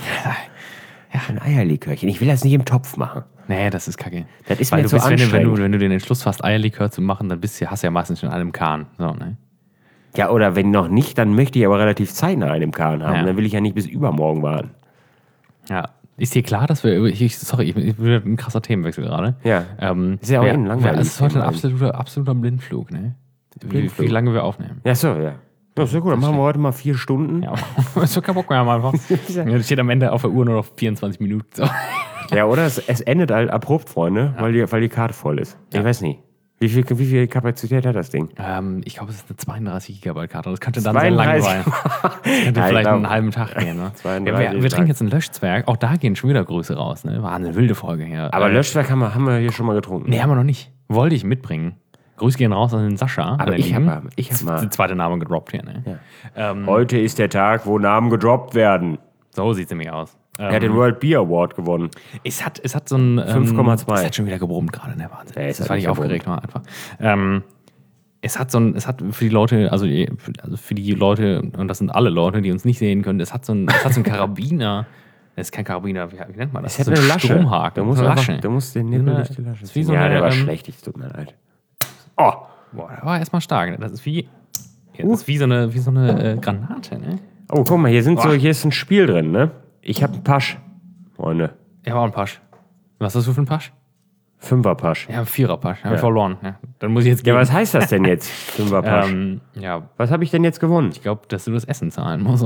Ja, ein Eierlikörchen. Ich will das nicht im Topf machen. Nee, das ist kacke. Das ist weil mir du zu bist, wenn, du, wenn, anstrengend. du, wenn du den Entschluss fasst, Eierlikör zu machen, dann bist du, hast du ja meistens schon einen Kahn. So, ne? Ja, oder wenn noch nicht, dann möchte ich aber relativ zeitnah einen im Kahn haben. Ja. Dann will ich ja nicht bis übermorgen warten. Ja. Ist dir klar, dass wir, ich, sorry, ich, ich bin ein krasser Themenwechsel gerade. Ja. Ähm, Ist ja auch wir, eben langweilig. Es ist heute ein absoluter, absoluter Blindflug, ne? Blindflug. Wie, wie lange wir aufnehmen. Ja, so, ja. Ja, ist ja gut, dann machen wir heute mal vier Stunden. Ja, ist doch kein Bock mehr, einfach. Das steht am Ende auf der Uhr nur noch vierundzwanzig Minuten. So. Ja, oder es, es endet halt abrupt, Freunde, ja. weil, die, weil die Karte voll ist. Ja. Ich weiß nicht. Wie viel, wie viel Kapazität hat das Ding? Ähm, ich glaube, es ist eine zweiunddreißig Gigabyte Karte. Das könnte dann sehr lang sein. Das könnte ja, vielleicht glaub, einen halben Tag gehen. Ne? zweiunddreißig Ja, wir wir trinken jetzt einen Löschzwerg. Auch da gehen schon wieder Grüße raus. Ne? War eine wilde Folge hier. Aber äh, Löschzwerg haben wir, haben wir hier schon mal getrunken. Nee, haben wir noch nicht. Wollte ich mitbringen. Grüße gehen raus an den Sascha. Aber ich habe ich hab mal... Der zweite Name gedroppt hier. Ne? Ja. Ähm, Heute ist der Tag, wo Namen gedroppt werden. So sieht es nämlich aus. Er hat den World Beer Award gewonnen. Es hat, es hat so ein... fünf Komma zwei. Es hat schon wieder gebrummt gerade, ne? Wahnsinn. Ja, das war ich aufgeregt war einfach. Ähm, es hat so ein... Es hat für die Leute, also, also für die Leute, und das sind alle Leute, die uns nicht sehen können, es hat so ein, es hat so ein Karabiner... Das ist kein Karabiner, wie, wie nennt man das? Es hat so eine Lasche. Stromhaken. Du musst, so einfach, Lasche. du musst den Nippel durch die Lasche ziehen. So ja, eine, der war ähm, schlecht, es tut mir leid. Oh! Boah, der war erstmal stark. Ne? Das ist wie... Ja, das ist wie so eine, wie so eine äh, Granate, ne? Oh, guck mal, hier, sind so, hier ist ein Spiel drin, ne? Ich hab einen Pasch, Freunde. Ich habe auch einen Pasch. Was hast du für einen Pasch? Fünfer-Pasch. Ja, Vierer-Pasch. Habe Ja. ich verloren. Ja. Dann muss ich jetzt Ja, gehen. was heißt das denn jetzt? Fünfer-Pasch. Ähm, ja, Was habe ich denn jetzt gewonnen? ich glaube, dass du das Essen zahlen musst.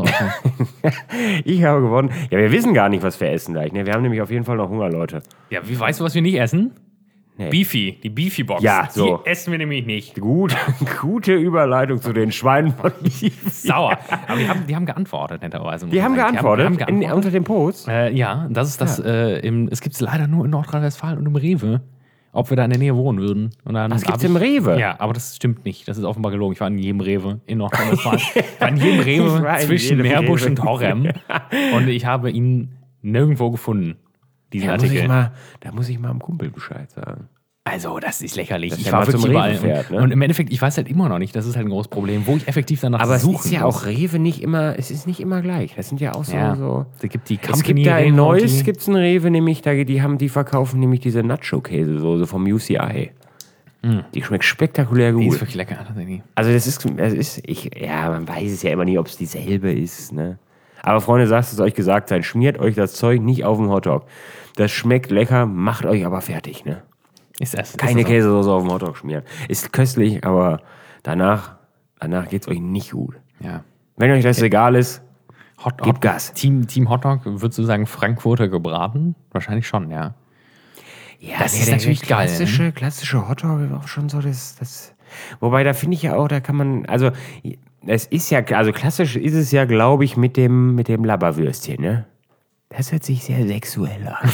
Ich habe gewonnen. Ja, wir wissen gar nicht, was wir essen gleich. Ne? Wir haben nämlich auf jeden Fall noch Hunger, Leute. ja, wie weißt du, was wir nicht essen? Nee. Beefy, die Beefy-Box. Ja, so. Die essen wir nämlich nicht. Gut, gute Überleitung zu den Schweinen von Beefy. Sauer. Aber die haben, die haben geantwortet, netterweise. Die haben geantwortet, Die haben, die haben In, geantwortet. unter dem Post. Äh, ja, das ist das. Äh, im, es gibt es leider nur in Nordrhein-Westfalen und im Rewe. Ob wir da in der Nähe wohnen würden. Und dann Was hab gibt's ich- im Rewe? Ja, aber das stimmt nicht. Das ist offenbar gelogen. Ich war in jedem Rewe in Nordrhein-Westfalen. Ich war in jedem Ich Rewe war in zwischen jedem Meerbusch Rewe. und Horem. Und ich habe ihn nirgendwo gefunden, diesen Da muss, ich Artikel. mal, da muss ich mal am Kumpel Bescheid sagen. Also, das ist lächerlich. Dass ich der war mal wirklich zum überall. Rewe fährt, ne? Und im Endeffekt, ich weiß halt immer noch nicht, das ist halt ein großes Problem, wo ich effektiv danach Aber es suchen ist ja muss. auch Rewe nicht immer, es ist nicht immer gleich. Das sind ja auch so. Ja. so Es gibt die es gibt da in Rewe und Neuss die- gibt's einen Rewe, nämlich, da, die, haben, die verkaufen nämlich diese Nacho-Käsesoße vom U C I. Die schmeckt spektakulär Die ist gut. wirklich lecker. tatsächlich. Also das ist, das ist ich, ja, man weiß es ja immer nicht, ob es dieselbe ist. Ne? Aber Freunde, sagt es euch gesagt sein, schmiert euch das Zeug nicht auf den Hotdog. Das schmeckt lecker, macht euch aber fertig. Ne? Ist es. Keine ist es Käsesoße auf dem Hotdog schmieren. Ist köstlich, aber danach, danach geht es euch nicht gut. auch. Ja. Wenn euch das egal ist, Hot, Gib Hot, Gas. Team, Team Hotdog, würdest du sagen, Frankfurter gebraten? Wahrscheinlich schon, ja. ja, Das der- ist der natürlich geil, Klassische, klassische Hotdog ist auch schon so das, das. Wobei, da finde ich ja auch, da kann man, also es ist ja, also klassisch ist es ja, glaube ich, mit dem, mit dem Labberwürstchen, ne? Das hört sich sehr sexuell an.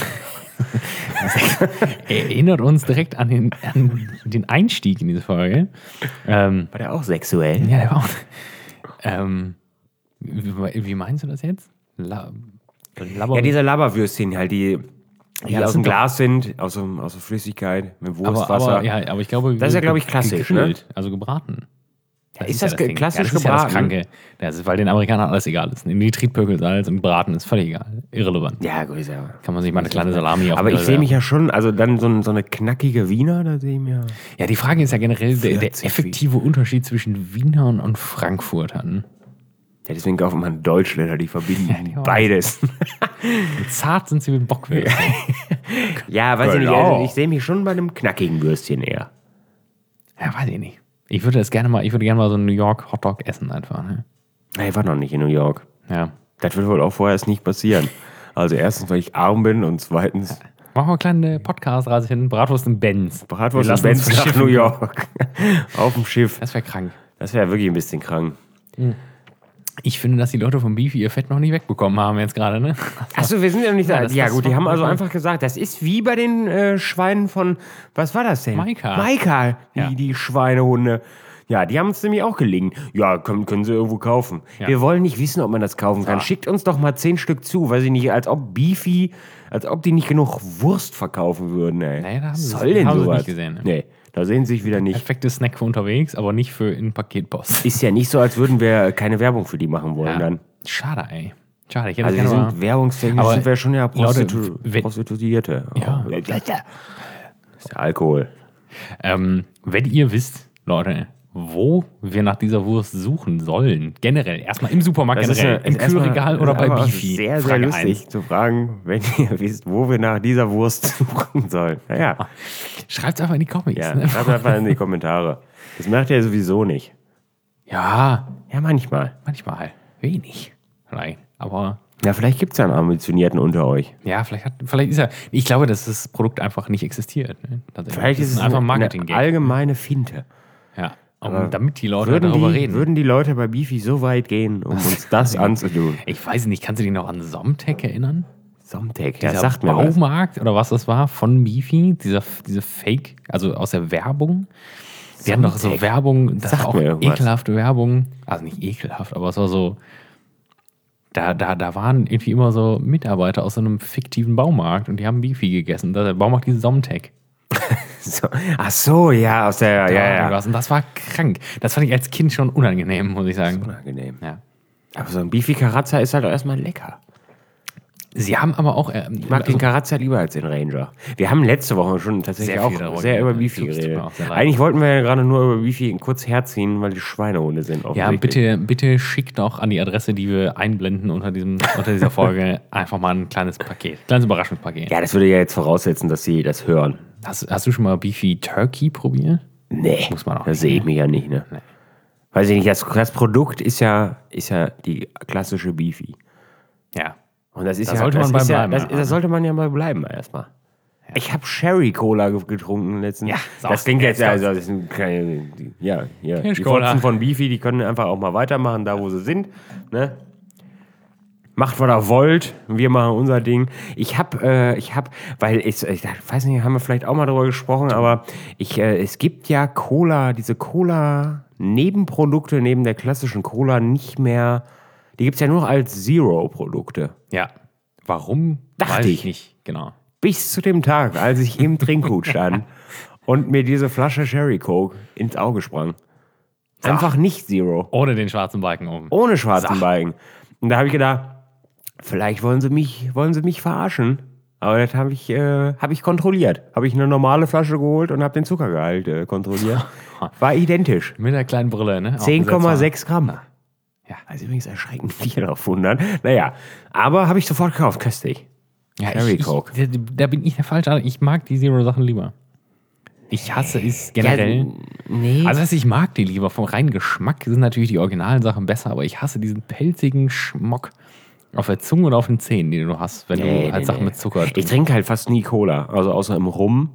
Erinnert uns direkt an den, an den Einstieg in diese Folge. Ähm, War der auch sexuell? ja, der war auch. Ähm, wie, wie meinst du das jetzt? La, Labber- Ja, diese Labberwürstchen halt, die, die Ja, das aus dem sind doch- Glas sind, aus, dem, aus der Flüssigkeit, mit aber, Wurstwasser. aber, ja, aber ich glaube, Das ist ja, glaube ich, klassisch, gegrillt, also gebraten. ist das ja ge- Ding. klassisch ja, das ist ja das gebraten? Kranke. Das ist, weil den Amerikanern alles egal ist. Nitritpökelsalz und Braten ist völlig egal. Irrelevant. Ja, gut, ist ja. Kann man sich mal eine kleine Salami auf Aber den ich Grill sehe mich werfen. ja schon, also dann so, ein, so eine knackige Wiener, da sehe ich mir. Ja, die Frage ist ja generell der, der vierzig effektive Unterschied zwischen Wienern und Frankfurtern. Ja, deswegen kauft man Deutschländer, die verbinden die haben- beides. Zart sind sie mit Bockwürsten. Ja, weiß ich nicht, Genau. also ich sehe mich schon bei einem knackigen Würstchen eher. Ja, weiß ich nicht. Ich würde das gerne mal, ich würde gerne mal so einen New York Hotdog essen einfach. Ne? Na, ich war noch nicht in New York. Ja. Das wird wohl auch vorher erst nicht passieren. Also erstens, weil ich arm bin und zweitens... Machen wir eine kleine Podcast-Reise hin. Bratwurst in Benz. Bratwurst Wir und lassen uns Benz nach verschiffen. New York. Auf dem Schiff. Das wäre krank. Das wäre wirklich ein bisschen krank. Ich finde, dass die Leute vom Beefy ihr Fett noch nicht wegbekommen haben jetzt gerade, ne? Achso, wir sind ja noch nicht da. Ja, das- Ja, das gut, die war- haben also war- einfach gesagt, das ist wie bei den äh, Schweinen von, was war das denn? Maika. Maika, die, Ja. die Schweinehunde. Ja, die haben uns nämlich auch gelingen. Ja, können, können sie irgendwo kaufen. Ja. Wir wollen nicht wissen, ob man das kaufen kann. Ja. Schickt uns doch mal zehn Stück zu, weiß ich nicht, als ob Beefy, als ob die nicht genug Wurst verkaufen würden, ey. Nee, da haben sie- Soll denn haben sie sowas? nicht gesehen, ne? Nee, da sehen sie sich wieder nicht. Perfekte Snack für unterwegs, aber nicht für in Paketpost. Ist ja nicht so, als würden wir keine Werbung für die machen wollen Ja. dann. Schade, ey. Schade, ich hätte Also wir gerne mal... sind werbungstechnisch Aber sind wir schon ja Leute, Prostitu wenn- Prostituierte. Ja. Oh, das ist ja Alkohol. Ähm, wenn ihr wisst, Leute, wo wir nach dieser Wurst suchen sollen, generell, erstmal im Supermarkt, generell, im erstmal- Kühlregal oder das ist bei aber Beefy. Sehr, sehr Frage lustig eins. zu fragen, wenn ihr wisst, wo wir nach dieser Wurst suchen sollen. Naja, Schreibt's einfach in die Comics. ja, ne? schreibt einfach in die Kommentare. Das macht ihr sowieso nicht. Ja, Ja, manchmal. manchmal. Wenig. Vielleicht. Aber Ja, vielleicht gibt es ja einen Ambitionierten unter euch. ja, vielleicht, hat, vielleicht ist ja. Ich glaube, dass das Produkt einfach nicht existiert. Ne? Tatsächlich. Vielleicht Das ist es einfach ein eine, Marketing. eine allgemeine Finte. Ja. Um, Aber damit die Leute Würden darüber die, reden. würden die Leute bei Beefy so weit gehen, um uns das anzutun? Ich weiß nicht, kannst du dich noch an Somtech erinnern? Somtech, ja, Dieser sagt mir was. Baumarkt oder was das war von Beefy, dieser, diese Fake, also aus der Werbung. Die hatten doch so Somtech. Werbung, das Sagt war auch mir irgendwas. ekelhafte Werbung. Also nicht ekelhaft, aber es war so, da, da, da waren irgendwie immer so Mitarbeiter aus so einem fiktiven Baumarkt und die haben Beefy gegessen. Der Baumarkt hieß Somtech. So. Ach so, ja, aus der, Da ja, war ja. irgendwas. Und das war krank. Das fand ich als Kind schon unangenehm, muss ich sagen. Unangenehm. Ja. Aber so ein Beefy Karazza ist halt auch erstmal lecker. Sie haben aber auch. Äh, Ich mag den Karazza lieber als den Ranger. Wir haben letzte Woche schon tatsächlich Sehr auch viel darüber sehr über geredet. Beefy Tut mir geredet. auch sehr leid. Eigentlich wollten wir ja gerade nur über Beefy kurz herziehen, weil die Schweinehunde sind. Ja, offensichtlich. bitte, bitte schickt doch an die Adresse, die wir einblenden unter, diesem, unter dieser Folge, einfach mal ein kleines Paket. Kleines Überraschungspaket. Ja, das würde ja jetzt voraussetzen, dass sie das hören. Hast, hast du schon mal Beefy Turkey probiert? Nee, Muss man auch da nicht, sehe ich ne? mich ja nicht. Ne? Weiß ich nicht, das, das Produkt ist ja, ist ja die klassische Beefy. Ja. Und das ist Da ja, sollte das man ist bei ja, bleiben, das, ja. das sollte man ja mal bleiben erstmal. Ich habe Sherry Cola ge- getrunken letztens. Ja, das ist klingt auch- jetzt ja, ist also das sind keine, die, ja, ja, die Kirschcola. Fotzen von Beefy, die können einfach auch mal weitermachen, da wo sie sind. Ne? Macht, was ihr wollt, wir machen unser Ding. Ich hab, äh, ich hab, weil ich, ich weiß nicht, haben wir vielleicht auch mal drüber gesprochen, aber ich, äh, es gibt ja Cola, diese Cola-Nebenprodukte neben der klassischen Cola nicht mehr, die gibt es ja nur als Zero-Produkte. Ja. Warum? Dachte Weiß ich. nicht. Genau. Bis zu dem Tag, als ich im Trinkgut stand und mir diese Flasche Sherry Coke ins Auge sprang. Einfach nicht Zero. Ohne den schwarzen Balken oben. Ohne schwarzen Sach. Balken. Und da habe ich gedacht, vielleicht wollen sie mich, wollen sie mich verarschen. Aber das habe ich, äh, hab ich kontrolliert. Habe ich eine normale Flasche geholt und habe den Zuckergehalt äh, kontrolliert. War identisch. Mit der kleinen Brille, ne? Auch zehn Komma sechs Gramm. Ja. Also übrigens erschreckend viel auf hundert. Naja, aber habe ich sofort gekauft, köstlich. Ja, Cherry ich, Coke. Ich, da, da bin ich der Falsche. Ich mag die Zero-Sachen lieber. Ich hasse es generell. Ja, nee. Also, was ich mag die lieber. Vom reinen Geschmack sind natürlich die originalen Sachen besser, aber ich hasse diesen pelzigen Schmock auf der Zunge oder auf den Zähnen, die du hast, wenn Nee, du halt nee, Sachen nee. mit Zucker Ich trinke halt fast nie Cola. Also außer im Rum.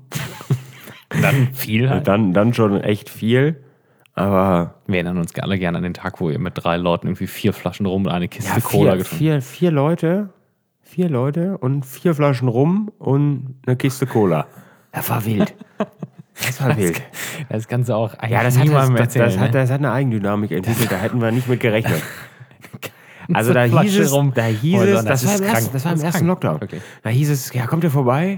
dann viel halt. Dann, dann schon echt viel. Aber Wir erinnern uns alle gerne an den Tag, wo ihr mit drei Leuten irgendwie vier Flaschen rum und eine Kiste ja, Cola vier, getrunken vier, vier Leute, vier Leute und vier Flaschen Rum und eine Kiste Cola. Das war wild. Das war wild. Das kannst du auch eigentlich Ja, das hat, das, niemandem das, erzählen. das, hat, ne? das hat eine Eigendynamik entwickelt. Da hätten wir nicht mit gerechnet. Also da Flasche hieß es, rum. da hieß Oh, es, das das, ist war im krank. ersten, das war im Das ist ersten krank. Lockdown. Wirklich. Da hieß es, ja, kommt ihr vorbei?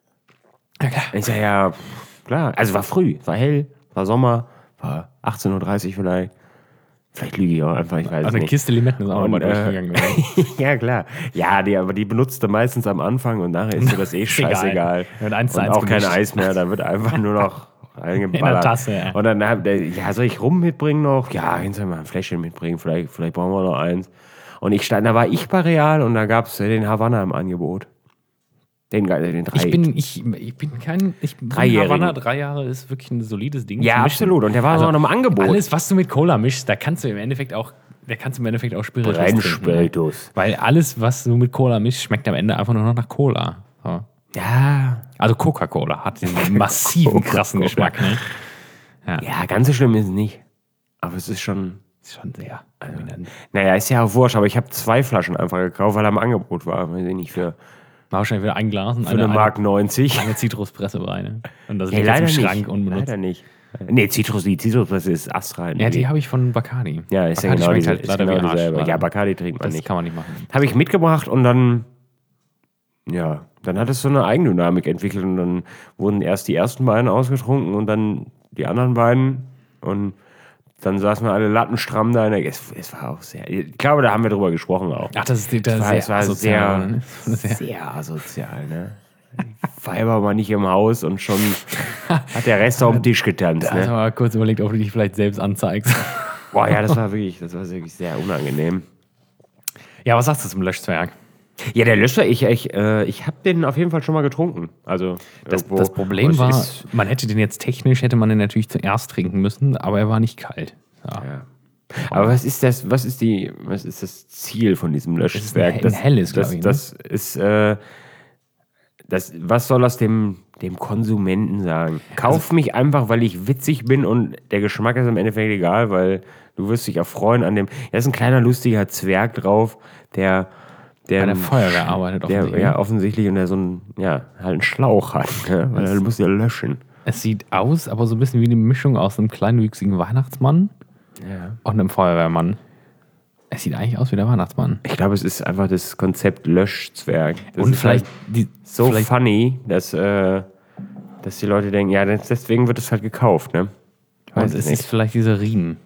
Ja, klar. Ich sag, ja, pff, klar. Also war früh, war hell, war Sommer, war achtzehn Uhr dreißig vielleicht. Vielleicht lüge ich auch einfach, ich weiß Also es eine nicht. Kiste Limetten ist auch nochmal Und, äh, durchgegangen. gewesen. Ja, klar. Ja, die, aber die benutzt du meistens am Anfang und nachher ist dir das eh Ist egal. scheißegal. Wird eins zu Und eins auch kein gemischt. Eis mehr, da wird einfach nur noch reingeballert. In der Tasse, ja. Und dann, hab- der- ja, soll ich Rum mitbringen noch? Ja, kannst du mal ein Fläschchen mitbringen, vielleicht, vielleicht brauchen wir noch eins. Und ich stand, da war ich bei Real und da gab es den Havanna im Angebot. Den, den drei. Ich bin, ich, ich bin kein. Ich bin Dreijährigen. Havanna, drei Jahre ist wirklich ein solides Ding. Ja, zu mischen. absolut. Und der war also auch noch im Angebot. Alles, was du mit Cola mischst, da kannst du im Endeffekt auch. Da kannst du im Endeffekt auch Spiritus trinken. Brennspiritus. Weil alles, was du mit Cola mischst, schmeckt am Ende einfach nur noch nach Cola. So. Ja. Also Coca-Cola hat diesen massiven, krassen Geschmack. Ne? Ja. ja, ganz so schlimm ist es nicht. Aber es ist schon... Ist schon sehr dominant. Naja, ist ja auch wurscht, aber ich habe zwei Flaschen einfach gekauft, weil er im Angebot war. Weiß ich nicht, für, War wahrscheinlich wieder ein Glas und für eine Mark neunzig. Eine Zitruspresseweine. Und das Nee, liegt jetzt leider im Schrank nicht. unbenutzt. Leider nicht. Nee, Zitrus, die Zitruspresse ist astrein. Ja, die habe ich von Bacardi. Ja, ist ja Bacardi genau, schmeckt diese, halt ist leider genau wie Arsch, dieselbe. weil Ja, Bacardi trinkt man Das nicht. kann man nicht machen. Habe ich mitgebracht und dann, ja, dann hat es so eine Eigendynamik entwickelt und dann wurden erst die ersten beiden ausgetrunken und dann die anderen beiden und dann saßen wir alle lattenstramm da. Es, es war auch sehr, ich glaube, da haben wir drüber gesprochen auch. Ach, das ist die, das Es war, sehr es war asozial, sehr, ne? sehr, sehr asozial, ne? Weiber war nicht im Haus und schon hat der Rest auf dem Tisch getanzt. Da hast du Ne? mal kurz überlegt, ob du dich vielleicht selbst anzeigst. Boah, ja, das war wirklich, das war wirklich sehr unangenehm. Ja, was sagst du zum Löschzwerg? Ja, der Löscher, ich, ich, äh, ich habe den auf jeden Fall schon mal getrunken. Also Das, irgendwo. das Problem Es war, ist- man hätte den jetzt technisch, hätte man den natürlich zuerst trinken müssen, aber er war nicht kalt. Ja. Ja. Aber was ist das, was ist die, was ist das Ziel von diesem Löschzwerg? ein helles, das, glaub ich, ne? das ist, äh, das, was soll das dem, dem Konsumenten sagen? Kauf mich einfach, weil ich witzig bin und der Geschmack ist im Endeffekt egal, weil du wirst dich erfreuen an dem, da ist ein kleiner lustiger Zwerg drauf, der, der, Bei der Feuerwehr arbeitet der, offensichtlich. ja, offensichtlich und der so ein, ja, halt einen Schlauch hat, ne? Weil er muss ja löschen. Es sieht aus, aber so ein bisschen wie eine Mischung aus einem kleinwüchsigen Weihnachtsmann Ja. und einem Feuerwehrmann. Es sieht eigentlich aus wie der Weihnachtsmann. Ich glaube, es ist einfach das Konzept Löschzwerg. Das und ist vielleicht halt die, so vielleicht, funny, dass, äh, dass die Leute denken, ja, das- deswegen wird es halt gekauft, ne? Ich und weiß es es nicht. ist vielleicht diese Riemen.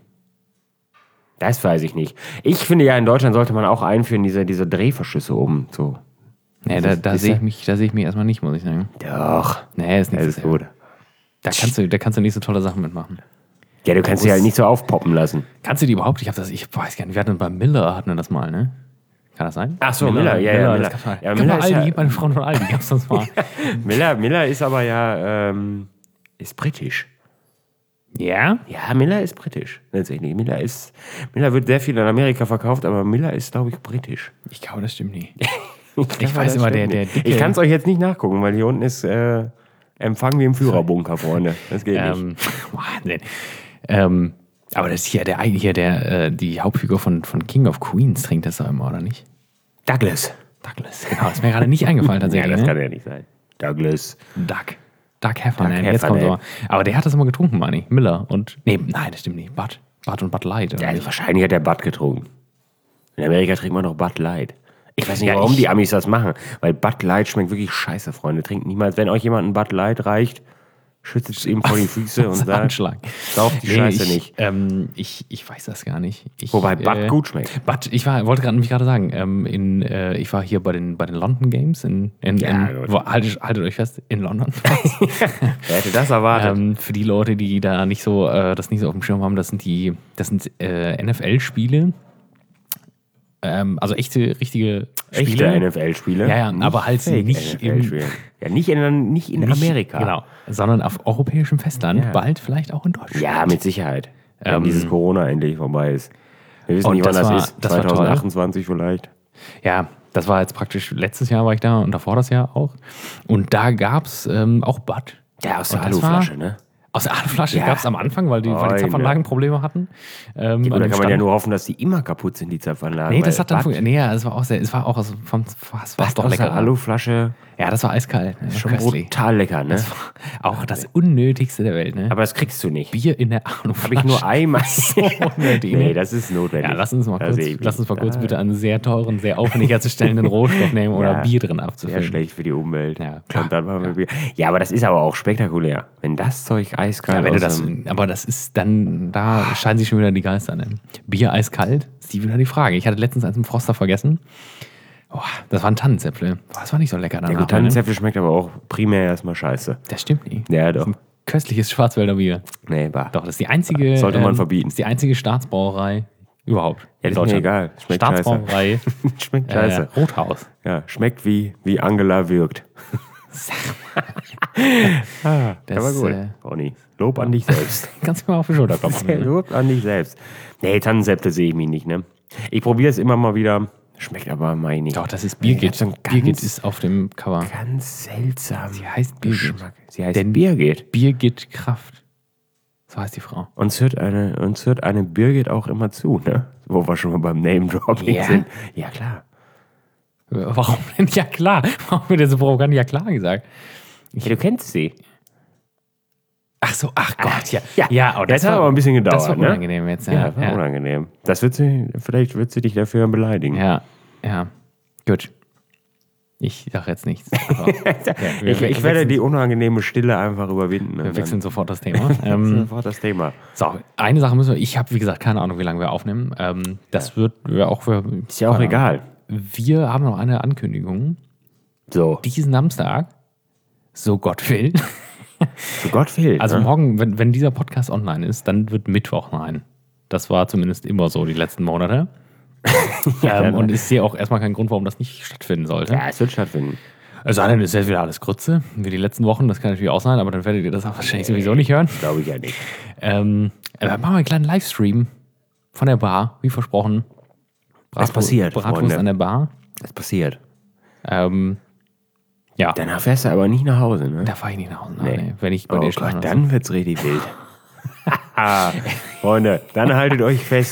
Das weiß ich nicht. Ich finde ja, in Deutschland sollte man auch einführen, diese, diese Drehverschlüsse oben. So. Nee, da, da ist sehe ja- ich mich, da sehe ich mich erstmal nicht, muss ich sagen. Doch. Nee, ist nicht Das so ist gut. Da kannst du, da kannst du nicht so tolle Sachen mitmachen. Ja, du kannst sie halt nicht so aufpoppen lassen. Kannst du die überhaupt? Ich habe das, ich weiß gar nicht. Wir hatten bei Miller hatten wir das mal, ne? Kann das sein? Ach so, Miller, ja, ja, Miller. Das gab's mal. Ja, Gab Miller mal ist Aldi, ja- meine Freunde von Aldi gab's das mal. Miller, Miller ist aber ja, ähm, ist britisch. Ja? Ja, Miller ist britisch. Tatsächlich. Miller ist, Miller wird sehr viel in Amerika verkauft, aber Miller ist, glaube ich, britisch. Ich glaube, das stimmt nicht. Ich weiß immer, der- der dicke- Ich kann es euch jetzt nicht nachgucken, weil hier unten ist äh, Empfang wie im Führerbunker, Freunde. Das geht nicht. ähm, Wahnsinn. Ähm, aber das ist hier der, hier der, äh, die Hauptfigur von, von King of Queens trinkt das doch immer, oder nicht? Douglas. Douglas. Genau, ist mir gerade nicht eingefallen Ja, tatsächlich. das ne? kann ja nicht sein. Douglas. Duck. Duck Heffernan. Duck Jetzt kommt Heffernan. so. Aber der hat das immer getrunken, meine ich. Miller und. Nee, nein, das stimmt nicht. Bud. Bud und Bud Light. Oder Ja, also nicht? wahrscheinlich hat der Bud getrunken. In Amerika trinkt man noch Bud Light. Ich weiß nicht, Ja, warum ich- die Amis das machen. Weil Bud Light schmeckt wirklich scheiße, Freunde. Trinkt niemals. Wenn euch jemand ein Bud Light reicht, schüttet es ihm vor die Füße und Das ist ein sagt, Anschlag. sauft die Nee, Scheiße ich, nicht. Ähm, ich, ich weiß das gar nicht. Ich, Wobei Bud äh, gut schmeckt. Bud, ich war, wollte gerade, mich gerade sagen, ähm, in, äh, ich war hier bei den, bei den London Games in, in, Ja, in gut. wo, haltet, haltet euch fest, in London. Wer hätte das erwartet? ähm, für die Leute, die da nicht so, äh, das nicht so auf dem Schirm haben, das sind die, das sind äh, N F L-Spiele. Ähm, also echte, richtige Echte Spiele. N F L-Spiele? Ja, ja, aber halt Fake nicht N F L-Spiele. Ja, nicht in, nicht in Nicht- Amerika. Genau, sondern auf europäischem Festland, Ja. bald vielleicht auch in Deutschland. Ja, mit Sicherheit. Wenn Ähm, dieses Corona endlich vorbei ist. Wir wissen und nicht, wann das das, war- ist. das war toll. zwanzig achtundzwanzig vielleicht. Ja, das war jetzt praktisch, letztes Jahr war ich da und davor das Jahr auch. Und da gab es ähm, auch Bud. Ja, aus der Und das Aluflasche, war- ne? Aus der Aluflasche Ja. gab es am Anfang, weil die, weil die Freunde. Zapfanlagen Probleme hatten. Ähm, Gut, an da dem kann man ja Stand. nur hoffen, dass die immer kaputt sind, die Zapfanlagen. Nee, das weil hat dann Bud- funktioniert. Nee, ja, es war auch sehr, es war auch aus, vom, was war Bud doch aus lecker. der Aluflasche, Ja, das war eiskalt. Ne? schon Köstlich. brutal lecker, ne? Auch das Unnötigste der Welt, ne? Aber das kriegst du nicht. Bier in der Aluflasche. Habe ich nur einmal. unnötig, ne? Nee, das ist notwendig. Ja, lass uns mal Da kurz, sehe ich lass uns mal mich. kurz Da- bitte einen sehr teuren, sehr aufwendig herzustellenden Rohstoff nehmen oder Ja. Bier drin Sehr abzufüllen. schlecht für die Umwelt. Ja, klar. Und dann machen wir Bier. Ja, aber das ist aber auch spektakulär. Wenn das Zeug eiskalt Ja, wenn du aus das, dem- aber das ist dann, da scheinen sich schon wieder die Geister. Ne? Bier eiskalt, ist die wieder die Frage. Ich hatte letztens eins im Froster vergessen. Oh, das war ein Tannenzäpfle. Boah, das war nicht so lecker danach. Ja, gut, ne? Tannenzäpfle schmeckt aber auch primär erstmal scheiße. Das stimmt nicht. Ja, doch. Köstliches Schwarzwälder Bier. Nee, bah. Doch, das ist die einzige. Sollte man ähm, verbieten. Das ist die einzige Staatsbrauerei überhaupt. Ja, in das ist mir Deutschland. egal. Schmeckt Staatsbrauerei Schmeckt scheiße. äh, Rothaus. Ja, schmeckt wie, wie Angela wirkt. ah, Das, aber gut. äh, Ronny, Lob an dich selbst. Kannst du mal auf die Schulter klopfen. ne? Lob an dich selbst. Nee, Tannensäfte sehe ich mich nicht, ne? Ich probiere es immer mal wieder. Schmeckt aber mein nicht. Doch, das ist Ich hab Birgit. so einen ganz- Birgit ist auf dem Cover. Ganz seltsam. Sie heißt Birgit. Geschmack. Sie heißt Denn- Birgit. Birgit Kraft. So heißt die Frau. Uns hört, eine, uns hört eine Birgit auch immer zu, ne? Wo wir schon mal beim Name-Dropping Ja? sind. Ja, klar. Warum denn? Ja klar. Warum wird der so provokant? Ja klar gesagt. Ja, du kennst sie. Ach so, ach Gott, ja. Ja, ja oh, das hat aber ein bisschen gedauert, Das war ne? unangenehm jetzt. Ja, Ja, war ja. unangenehm. Das wird sie, vielleicht wird sie dich dafür beleidigen. Ja, ja. Gut. Ich sage jetzt nichts. Aber, ja, wir, ich, wir ich werde wechseln, die unangenehme Stille einfach überwinden. wir und wechseln sofort das Thema. dann ähm, sofort das Thema. so, eine Sache müssen wir, ich habe wie gesagt keine Ahnung, wie lange wir aufnehmen. Ähm, das wird ja auch für. Ist ja auch egal. Wir haben noch eine Ankündigung. So, Diesen Samstag, so Gott will. zu Gott fehlt. Also ne? morgen, wenn, wenn dieser Podcast online ist, dann wird Mittwoch sein. Das war zumindest immer so die letzten Monate. ähm, und ich sehe auch erstmal keinen Grund, warum das nicht stattfinden sollte. Ja, es wird stattfinden. Es sei denn, es ist jetzt wieder alles Grütze, wie die letzten Wochen, das kann natürlich auch sein, aber dann werdet ihr das auch wahrscheinlich sowieso nicht hören. Glaube ich ja nicht. Ähm, äh, machen wir einen kleinen Livestream von der Bar, wie versprochen. Was passiert, Bratwurst Freunde? an der Bar. Das passiert. Ähm, ja, Danach fährst du aber nicht nach Hause, ne? da fahre ich nicht nach Hause. Nein, nee. Wenn ich bei Oh dir Gott, schlafe. dann wird's richtig wild. Ah, Freunde, dann haltet euch fest.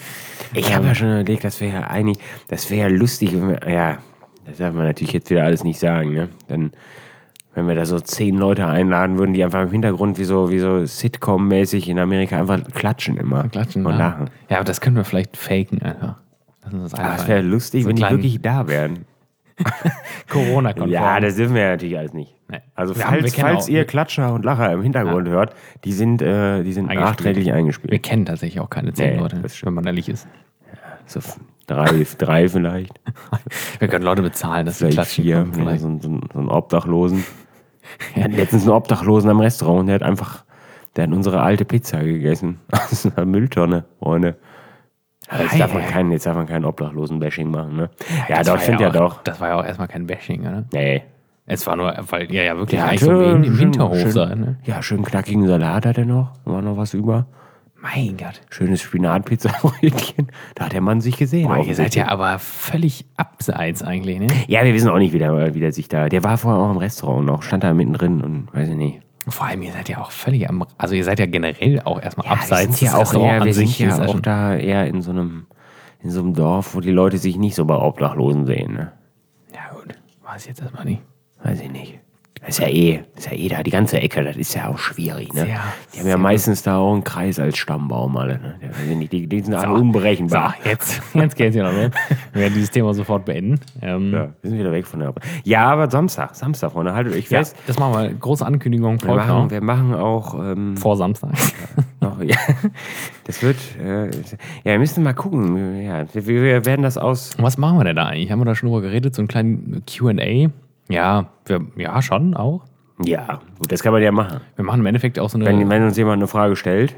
Ich habe ja schon überlegt, das wäre ja eigentlich, das wäre ja lustig, wenn wir, ja, das darf man natürlich jetzt wieder alles nicht sagen, ne? Dann, wenn wir da so zehn Leute einladen würden, die einfach im Hintergrund wie so, wie so Sitcom-mäßig in Amerika einfach klatschen immer. Klatschen, und ja. lachen. Ja, aber das können wir vielleicht faken einfach. Lass uns das Aber einfallen. es wäre lustig, So wenn die kleinen wirklich da wären. Corona-konform. Ja, das dürfen wir ja natürlich alles nicht. Nee. Also Wir haben- wir falls, kennen falls auch- ihr Klatscher und Lacher im Hintergrund hört, die sind, äh, die sind Eingespielt. nachträglich eingespielt. Wir kennen tatsächlich auch keine zehn Nee, Leute, das wenn man ehrlich ist. So drei, drei vielleicht. Wir können Leute bezahlen, dass sie Vielleicht klatschen. vier. kommen, Vielleicht Vielleicht. so, so, so einen Obdachlosen. Wir hatten letztens einen Obdachlosen am Restaurant und der hat einfach, der hat unsere alte Pizza gegessen. Aus einer Mülltonne, Freunde. Aber Jetzt Ei, darf man ei. keinen, jetzt darf man keinen Obdachlosen-Bashing machen, ne? Ja, Das doch, war ich finde ja auch, doch. Das war ja auch erstmal kein Bashing, oder? Nee. Es war nur, weil ja, ja wirklich Der eigentlich so hatte im, im schön- Hinterhof schön, sein. Ne? Ja, schön knackigen Salat hat er noch. War noch was über. Mein Gott. Schönes Spinatpizza-Brötchen. Da hat der Mann sich gesehen. Boah, ihr seid offensichtlich. ja aber völlig abseits eigentlich, ne? Ja, wir wissen auch nicht, wie der, wie der sich da. Der war vorher auch im Restaurant noch, stand da mittendrin und weiß ich nicht. Vor allem, ihr seid ja auch völlig am, also ihr seid ja generell auch erstmal abseits. Wir sind ja Das auch Restaurant eher, an wir sich sind ja ist auch schon- da eher in so einem, in so einem Dorf, wo die Leute sich nicht so bei Obdachlosen sehen, ne? Ja gut, weiß ich jetzt erstmal nicht. Weiß ich nicht. Das ist ja eh, das ist ja eh da, die ganze Ecke, das ist ja auch schwierig, ne? Sehr, die haben sehr ja meistens da auch einen Kreis als Stammbaum alle, ne? Die, weiß ich nicht, die, die sind alle So, unberechenbar. jetzt, jetzt geht's ja noch los. Wir werden dieses Thema sofort beenden. Ähm, Ja, wir sind wieder weg von der. Ja, aber Samstag, Samstag, Freunde, haltet euch ja, fest. das machen wir. Große Ankündigung Wir folgt machen, noch. wir machen auch ähm, Vor Samstag. noch, ja, das wird, äh, ja, wir müssen mal gucken. Ja, wir, wir werden das aus. Was machen wir denn da eigentlich? Haben wir da schon drüber geredet? So einen kleinen Q und A? Ja, wir, ja, schon auch. Ja, gut, das kann man ja machen. Wir machen im Endeffekt auch so eine. Wenn, wenn uns jemand eine Frage stellt,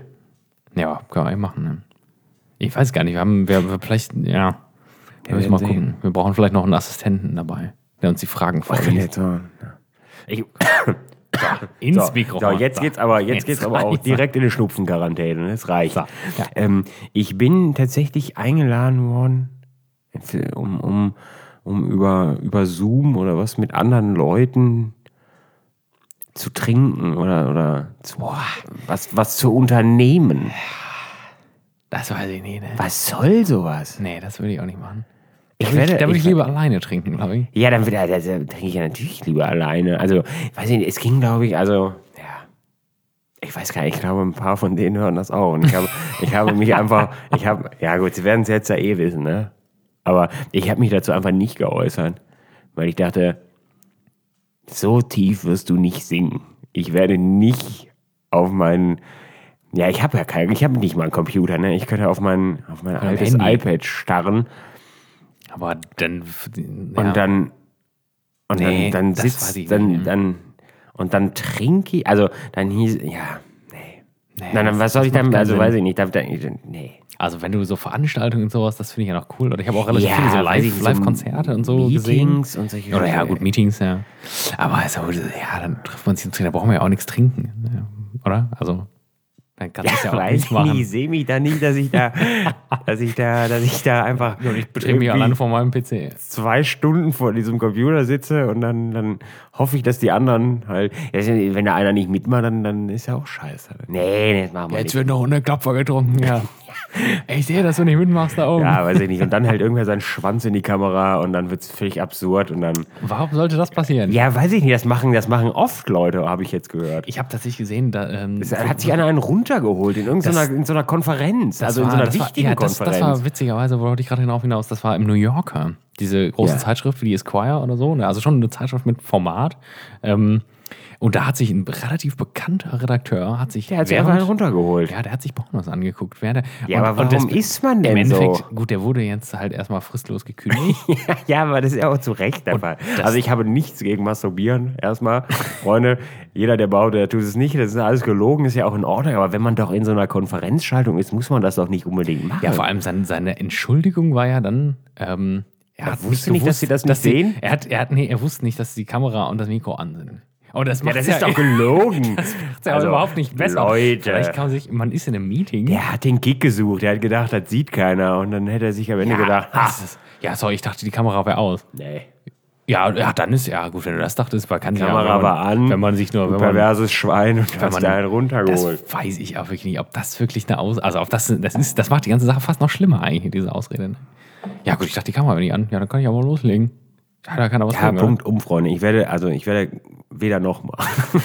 ja, können wir eigentlich machen. Ne? Ich weiß gar nicht. Wir haben, wir, wir vielleicht, ja. Wir müssen werden mal sehen. gucken. Wir brauchen vielleicht noch einen Assistenten dabei, der uns die Fragen was kann vorliest. jetzt so, ja. ich, Ins so, Mikrofon. so, jetzt geht's aber, jetzt Jetzt geht's aber auch reicht's. direkt in eine Schnupfenquarantäne. Das reicht. So, ja. ähm, ich bin tatsächlich eingeladen worden, für- um, um, um über, über Zoom oder was mit anderen Leuten zu trinken oder, oder zu, was, was zu unternehmen. Das weiß ich nicht, ne? Was soll sowas? Nee, das würde ich auch nicht machen. Ich Da würde ich, werde- da würde ich ich- lieber alleine trinken, glaube ich. Ja, dann wieder, das, das trinke ich ja natürlich lieber alleine. Also, weiß ich nicht, es ging, glaube ich, also, ja. Ich weiß gar nicht, ich glaube, ein paar von denen hören das auch. Und ich habe, ich habe mich einfach, ich habe, ja gut, sie werden es jetzt ja eh wissen, ne? Aber ich habe mich dazu einfach nicht geäußert, weil ich dachte, so tief wirst du nicht singen. Ich werde nicht auf meinen, ja, ich habe ja keinen, ich habe nicht mal einen Computer, ne? Ich könnte auf mein, auf mein Ein altes Handy. iPad starren. Aber dann. Ja. Und dann, und Nee, dann, dann das weiß sitzt, ich dann, nicht. dann, und dann trinke ich, also dann hieß, ja, nee. Nee, Nein, dann, was das- soll das ich macht dann, keinen also Sinn. weiß ich nicht, da, da, nee. Also wenn du so Veranstaltungen und sowas, das finde ich ja noch cool. Oder ich habe auch relativ Ja, viele so weiß ich, Live- so Live-Konzerte und so gesehen. Meetings und solche Oder ja, Sachen. gut, Meetings, ja. Aber also, ja, dann trifft man sich und da brauchen wir ja auch nichts trinken. Ja, oder? Also, dann kannst du es ja auch Weiß nicht ich machen. nicht, ich sehe mich da nicht, dass ich da, dass ich da, dass ich da einfach Ich betrinke mich irgendwie alleine vor meinem P C. zwei Stunden vor diesem Computer sitze und dann, dann hoffe ich, dass die anderen halt, ja, wenn da einer nicht mitmacht, dann, dann ist ja auch scheiße. Nee, nee, das machen wir Jetzt nicht. wird noch ohne Klopfer getrunken, ja. Ich sehe, dass du nicht mitmachst da oben. Ja, weiß ich nicht. Und dann hält irgendwer seinen Schwanz in die Kamera und dann wird es völlig absurd und dann. Warum sollte das passieren? Ja, weiß ich nicht. Das machen, das machen oft Leute, habe ich jetzt gehört. Ich habe tatsächlich gesehen, da ähm, Es hat sich einer einen runtergeholt in irgendeiner Das- in so einer Konferenz, also in war- so einer das wichtigen war, ja, das, Konferenz. das war witzigerweise, worauf ich gerade hinauf hinaus, das war im New Yorker. Diese große Ja. Zeitschrift wie die Esquire oder so. ne? Also schon eine Zeitschrift mit Format. Ähm, und da hat sich ein relativ bekannter Redakteur, hat sich Der hat sich während- einfach einen runtergeholt. Ja, der hat sich Pornos angeguckt. Während er, Ja, aber warum isst man denn Im Endeffekt, so? gut, der wurde jetzt halt erstmal fristlos gekündigt. Ja, ja, aber das ist ja auch zu Recht der Fall. Also ich habe nichts gegen Masturbieren, erstmal. Freunde, jeder, der behauptet, er tut es nicht, das ist alles gelogen, ist ja auch in Ordnung. Aber wenn man doch in so einer Konferenzschaltung ist, muss man das doch nicht unbedingt machen. Ja, vor allem seine, seine Entschuldigung war ja dann, ähm, er Er hat wusste nicht, dass sie das nicht dass die- sehen? Er, hat, er, hat, nee, er wusste nicht, dass die Kamera und das Mikro an sind. Und das Ja, macht das ist doch gelogen. Das macht's ja überhaupt nicht besser. Leute. Vielleicht kann man sich, man ist in einem Meeting. Der hat den Gig gesucht, der hat gedacht, das sieht keiner. Und dann hätte er sich am Ende ja, gedacht, ha, das ist, ja, sorry, ich dachte, die Kamera wäre aus. nee. Ja, ja, dann ist ja gut, wenn du das dachtest, man kann Die ja, Kamera wenn man, war an, wenn man sich nur, ein wenn man, perverses Schwein und wenn hast man da einen runtergeholt. das weiß ich auch wirklich nicht, ob das wirklich eine Aus, also ob das, das ist, das macht die ganze Sache fast noch schlimmer eigentlich, diese Ausrede. Ne? Ja gut, ich dachte, die Kamera wäre nicht an, ja, dann kann ich aber loslegen. Ja, da kann er was Ja, sagen, Punkt um, Freunde. Ich werde, also ich werde weder noch machen.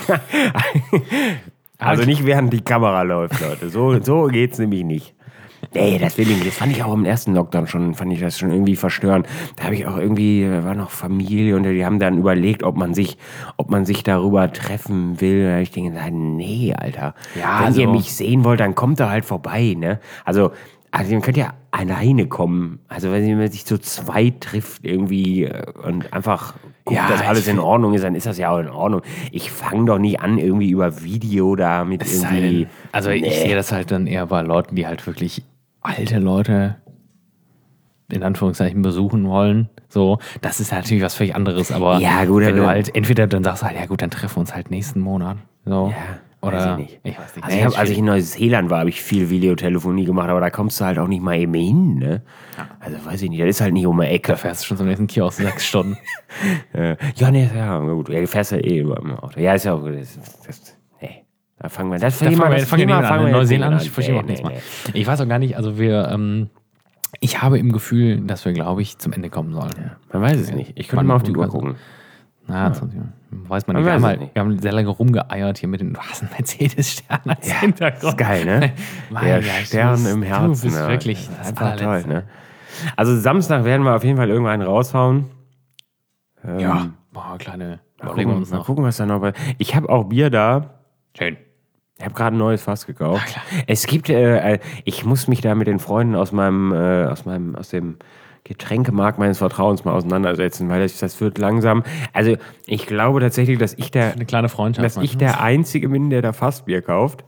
Also nicht während die Kamera läuft, Leute. So, so geht's nämlich nicht. Nee, das will ich nicht. Das fand ich auch im ersten Lockdown schon, fand ich das schon irgendwie verstörend. Da habe ich auch irgendwie, da war noch Familie und die haben dann überlegt, ob man sich, ob man sich darüber treffen will. Da habe ich gedacht, nee, Alter. Ja, Wenn also- ihr mich sehen wollt, dann kommt da halt vorbei, ne? Also, also ihr könnt ja alleine kommen. Also wenn man sich zu zweit trifft irgendwie äh, und einfach guckt, Ja, dass ich alles in find- Ordnung ist, dann ist das ja auch in Ordnung. Ich fange doch nicht an, irgendwie über Video da mit Es sei irgendwie... denn, also ich Nee. sehe das halt dann eher bei Leuten, die halt wirklich alte Leute in Anführungszeichen besuchen wollen. So, das ist natürlich was völlig anderes, aber Ja, gut, wenn du aber- halt entweder dann sagst halt, ja gut, dann treffen wir uns halt nächsten Monat. So. Ja, Oder weiß ich nicht. ich weiß nicht. Also ich hab, als ich in Neuseeland war, habe ich viel Videotelefonie gemacht, aber da kommst du halt auch nicht mal eben hin, ne? Also weiß ich nicht, das ist halt nicht um die Ecke. da fährst du schon zum nächsten Kiosk sechs Stunden. Äh, ja, nee, ja, gut. Ja, du fährst ja eh über im Auto. Ja, ist ja auch gut. Das, das, nee. Da fangen wir, das Da fangen wir, das fangen wir Thema nicht fangen an. wir In jetzt nicht Neuseeland an. verschieben wir auch Nee, nächstes nee, Mal. Ich weiß auch gar nicht, also wir, ähm, ich habe im Gefühl, dass wir, glaube ich, zum Ende kommen sollen. nee. Man weiß es nicht. Ich könnte Wann- mal auf die wann- Uhr gucken. Na, zwanzig Uhr. Weiß man Man nicht. Wir weiß haben, es halt, nicht. wir haben sehr lange rumgeeiert hier mit den, du hast einen Mercedes-Stern als Ja, Hintergrund. das ist geil, ne? Mein Der Gott, Stern du bist- im Herzen. Du bist ja. wirklich Das das ist einfach toll, allerletzte. ne? Also Samstag werden wir auf jeden Fall irgendwann raushauen. Ähm, Ja, boah, kleine, Mal überlegen wir gucken, uns mal noch. gucken, was da noch bei. Ich habe auch Bier da. Schön. Ich habe gerade ein neues Fass gekauft. Na klar. Es gibt, äh, äh, ich muss mich da mit den Freunden aus meinem, äh, aus meinem, aus dem Getränkemarkt meines Vertrauens mal auseinandersetzen, weil das, das wird langsam. Also ich glaube tatsächlich, dass ich der, Eine kleine Freundschaft. dass ich der Einzige bin, der da Fassbier kauft.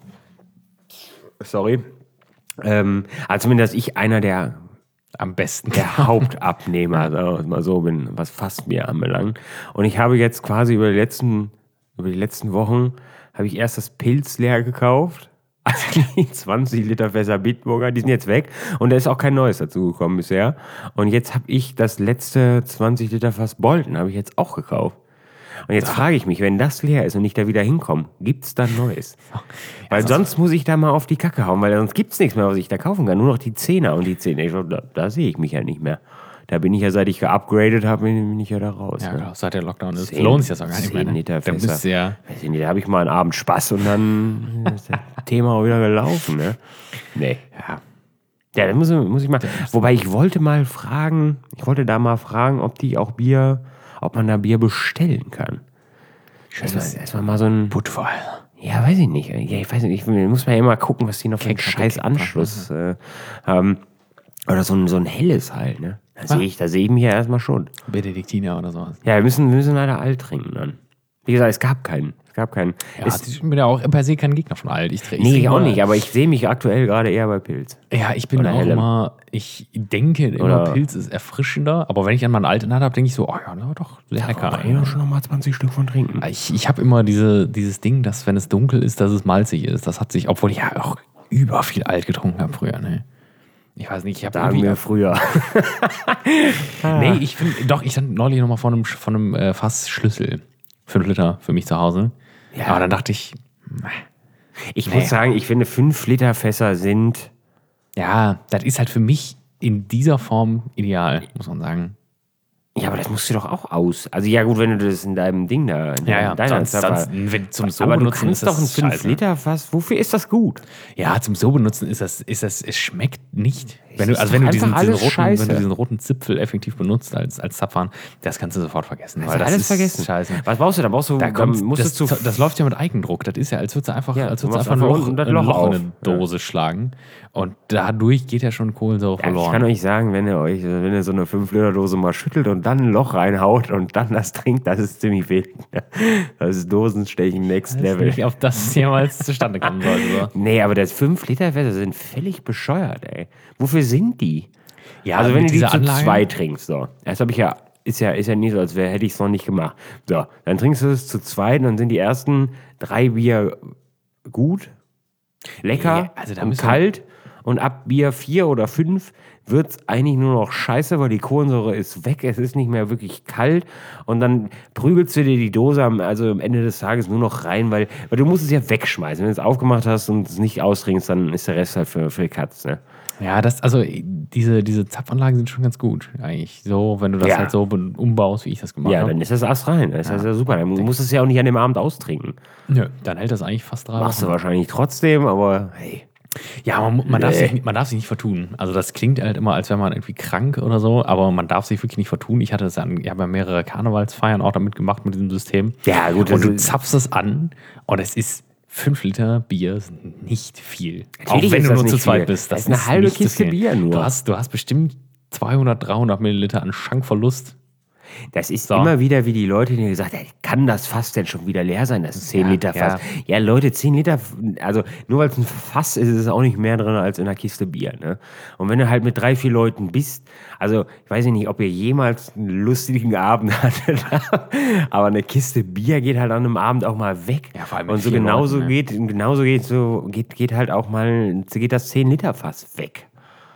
Sorry. Ähm, also zumindest dass ich einer der am besten. der Hauptabnehmer, sagen wir es mal so, bin, was Fassbier anbelangt. Und ich habe jetzt quasi über die letzten, über die letzten Wochen habe ich erst das Pilz leer gekauft. Also die zwanzig Liter Fässer Bitburger, die sind jetzt weg. Und da ist auch kein neues dazugekommen bisher. Und jetzt habe ich das letzte zwanzig Liter Fass Bolton, habe ich jetzt auch gekauft. Und jetzt frage ich mich, wenn das leer ist und ich da wieder hinkomme, gibt es da Neues? Weil sonst muss ich da mal auf die Kacke hauen, weil sonst gibt es nichts mehr, was ich da kaufen kann. Nur noch die Zehner und die Zehner. Ich glaub, da, da sehe ich mich ja nicht mehr. Da bin ich ja, seit ich geupgradet habe, bin ich ja da raus. Ja, ne? genau, seit der Lockdown ist. Zehn- Lohnt sich das auch gar nicht mehr. zehn Ne? Liter Da Fässer. bist du ja. Weiß ich nicht, da habe ich mal einen Abend Spaß und dann ist das Thema auch wieder gelaufen, ne? Nee. Ja. Ja, das muss, muss ich mal. Wobei ich wollte mal fragen, ich wollte da mal fragen, ob die auch Bier, ob man da Bier bestellen kann. Erstmal, erstmal mal so ein. Budweiser. Ja, weiß ich nicht. Ja, ich weiß nicht. Ich muss mal immer gucken, was die noch für einen Keck, scheiß Keck, Anschluss äh, haben. Oder so ein, so ein helles halt, ne? Da sehe ich, da sehe ich mich ja erstmal schon. Benediktiner oder sowas. Ja, wir müssen, wir müssen leider alt trinken dann. Wie gesagt, es gab keinen. gab keinen. Ja, es, ich bin ja auch per se kein Gegner von alt. Ich, ich nee, ich auch immer, nicht, aber ich sehe mich aktuell gerade eher bei Pilz. Ja, ich bin Oder auch Hellem. immer, ich denke immer, Oder- Pilz ist erfrischender, aber wenn ich an meinen alten habe, denke ich so, oh ja, na, doch, sehr lecker. Da kann ich schon nochmal zwanzig Stück von trinken. Ich, ich habe immer diese, dieses Ding, dass wenn es dunkel ist, dass es malzig ist. Das hat sich, obwohl ich ja auch über viel alt getrunken habe früher, ne? Ich weiß nicht, ich habe Sagen irgendwie... wir früher. Nee, ich finde, doch, ich stand neulich nochmal vor einem, von einem äh, Fass Schlüssel. Fünf Liter für mich zu Hause. Ja. Aber dann dachte ich, Ich Nee. muss sagen, ich finde, fünf Liter Fässer sind... ja, das ist halt für mich in dieser Form ideal, muss man sagen. Ja, aber das musst du doch auch aus. Also ja gut, wenn du das in deinem Ding da... In Ja, ja, deiner sonst, Zapfer- sonst wenn, zum so aber du benutzen kannst ist doch ein das fünf scheiße. Liter Fass... Wofür ist das gut? Ja, zum so benutzen ist das, ist das, es schmeckt nicht. Wenn du, ist also doch wenn du, einfach diesen, diesen alles roten, scheiße. wenn du diesen roten Zipfel effektiv benutzt als, als Zapfhahn, das kannst du sofort vergessen. Hast Weil du das alles ist vergessen. scheiße. Was brauchst du da? Brauchst du... Da kommt, musst das, du zu... das läuft ja mit Eigendruck. Das ist ja, als würdest du einfach, Ja, als du würdest du machst einfach ein einfach Loch, unten das ein Loch Loch in auf. eine Dose schlagen. Und dadurch geht ja schon Kohlensäure Ja, ich verloren. kann euch sagen, wenn ihr euch, wenn ihr so eine fünf Liter Dose mal schüttelt und dann ein Loch reinhaut und dann das trinkt, das ist ziemlich wild. Das ist Dosenstechen Next Ich weiß Level. nicht, ob das jemals zustande kommen sollte. So. Nee, aber das fünf Liter Fässer sind völlig bescheuert, ey. Wofür sind die? Ja, Also wenn mit du die dieser zu Anlage- zwei trinkst, so. Das habe ich ja, ist ja, ist ja nicht so, als wäre, hätte ich es noch nicht gemacht. So, dann trinkst du es zu zweit und dann sind die ersten drei Bier gut, lecker Ja, also da und müssen wir- kalt. Und ab Bier vier oder fünf wird es eigentlich nur noch scheiße, weil die Kohlensäure ist weg, es ist nicht mehr wirklich kalt. Und dann prügelst du dir die Dose am, also am Ende des Tages nur noch rein, weil, weil du musst es ja wegschmeißen. Wenn du es aufgemacht hast und es nicht austrinkst, dann ist der Rest halt für, für die Katz. Ne? Ja, das, also diese, diese Zapfanlagen sind schon ganz gut, eigentlich. So, wenn du das Ja. halt so be- umbaust, wie ich das gemacht Ja, habe. dann ist das Ast rein. Das ist ja super. Dann musst du es ja auch nicht an dem Abend austrinken. Nö, dann hält das eigentlich fast drei Machst du Wochen. wahrscheinlich trotzdem, aber hey. Ja, man, mu- man, darf Nee. sich, man darf sich nicht vertun. Also das klingt halt immer, als wäre man irgendwie krank oder so, aber man darf sich wirklich nicht vertun. Ich hatte das an, ich habe ja mehrere Karnevalsfeiern auch damit gemacht mit diesem System. Ja, gut, das Und du ist- zapfst es an und es ist fünf Liter Bier sind nicht viel. Natürlich auch wenn ist du das nur nicht zu zweit viel. bist. Das ist eine halbe nicht zu Kiste viel. Bier nur. Du hast, du hast bestimmt zweihundert, dreihundert Milliliter an Schankverlust. Das ist So. immer wieder wie die Leute, die gesagt haben, kann das Fass denn schon wieder leer sein? Das ist zehn Ja, Liter Fass. Ja. Leute, zehn Liter, also nur weil es ein Fass ist, ist es auch nicht mehr drin als in einer Kiste Bier. Ne? Und wenn du halt mit drei, vier Leuten bist, also ich weiß nicht, ob ihr jemals einen lustigen Abend hattet, aber eine Kiste Bier geht halt an einem Abend auch mal weg. Ja, vor allem mit Und so vier genauso Leuten, ne? geht, genauso geht so, geht, geht halt auch mal, geht das zehn Liter Fass weg.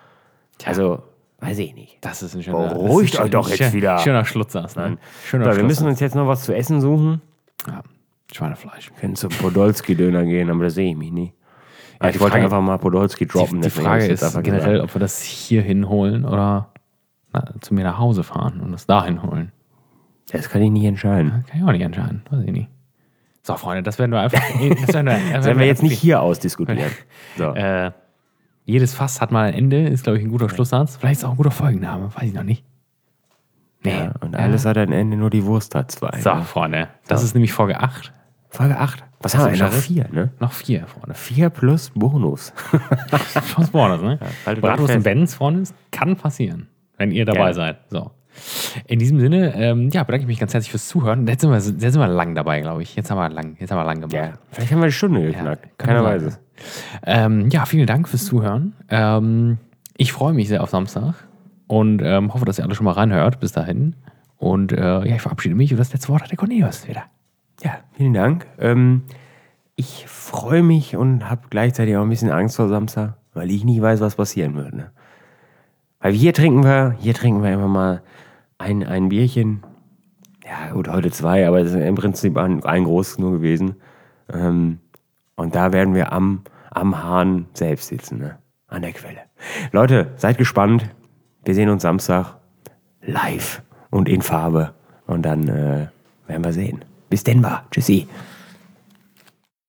Also, weiß ich nicht. Das ist ein schöner Beruhigt das ist ein euch doch schön- jetzt wieder. Schöner Schlutzers. Ne? Schöner So, wir müssen Schlutzers. uns jetzt noch was zu essen suchen. Ja, Schweinefleisch. Wir können zum Podolski-Döner gehen, aber da sehe ich mich nie. Aber die ich wollte Frage- einfach mal Podolski droppen. Die, die deswegen Frage hab ich jetzt ist einfach generell, gesagt. ob wir das hier hinholen oder na, zu mir nach Hause fahren und das dahin holen. Das kann ich nicht entscheiden. Kann ich auch nicht entscheiden. Weiß ich nicht. So, Freunde, das werden wir einfach. Das werden wir, Das werden wir jetzt nicht hier ausdiskutieren. So. Äh, jedes Fass hat mal ein Ende, ist, glaube ich, ein guter Schlusssatz. Vielleicht ist auch ein guter Folgenname, weiß ich noch nicht. Nee. Ja, und alles hat ein Ende, nur die Wurst hat zwei. So, ne? Freunde, das ist nämlich Folge acht. Folge acht. Was haben wir? schon Noch vier, ne? Noch vier, Freunde. Vier plus Bonus. Schon Bonus, ne? haltet Bratwurst euch und fest. Benz, Freunde, kann passieren, wenn ihr dabei Ja. seid. So. In diesem Sinne, ähm, ja, bedanke ich mich ganz herzlich fürs Zuhören. Jetzt sind wir, jetzt sind wir lang dabei, glaube ich. Jetzt haben wir lang, jetzt haben wir lang gemacht. Ja, vielleicht haben wir eine Stunde geknackt. kann Keiner sein. weiß es. Ähm, ja, vielen Dank fürs Zuhören. Ähm, ich freue mich sehr auf Samstag und ähm, hoffe, dass ihr alle schon mal reinhört. Bis dahin. Und äh, ja, ich verabschiede mich und das letzte Wort hat der Cornelius wieder. Ja, vielen Dank. Ähm, ich freue mich und habe gleichzeitig auch ein bisschen Angst vor Samstag, weil ich nicht weiß, was passieren wird. Ne? Weil hier trinken wir, hier trinken wir immer mal ein, ein Bierchen. Ja, gut, heute zwei, aber es ist im Prinzip ein, ein großes nur gewesen. Ähm, und da werden wir am, am Hahn selbst sitzen, ne? An der Quelle. Leute, seid gespannt. Wir sehen uns Samstag live und in Farbe. Und dann äh, werden wir sehen. Bis denn mal. Tschüssi.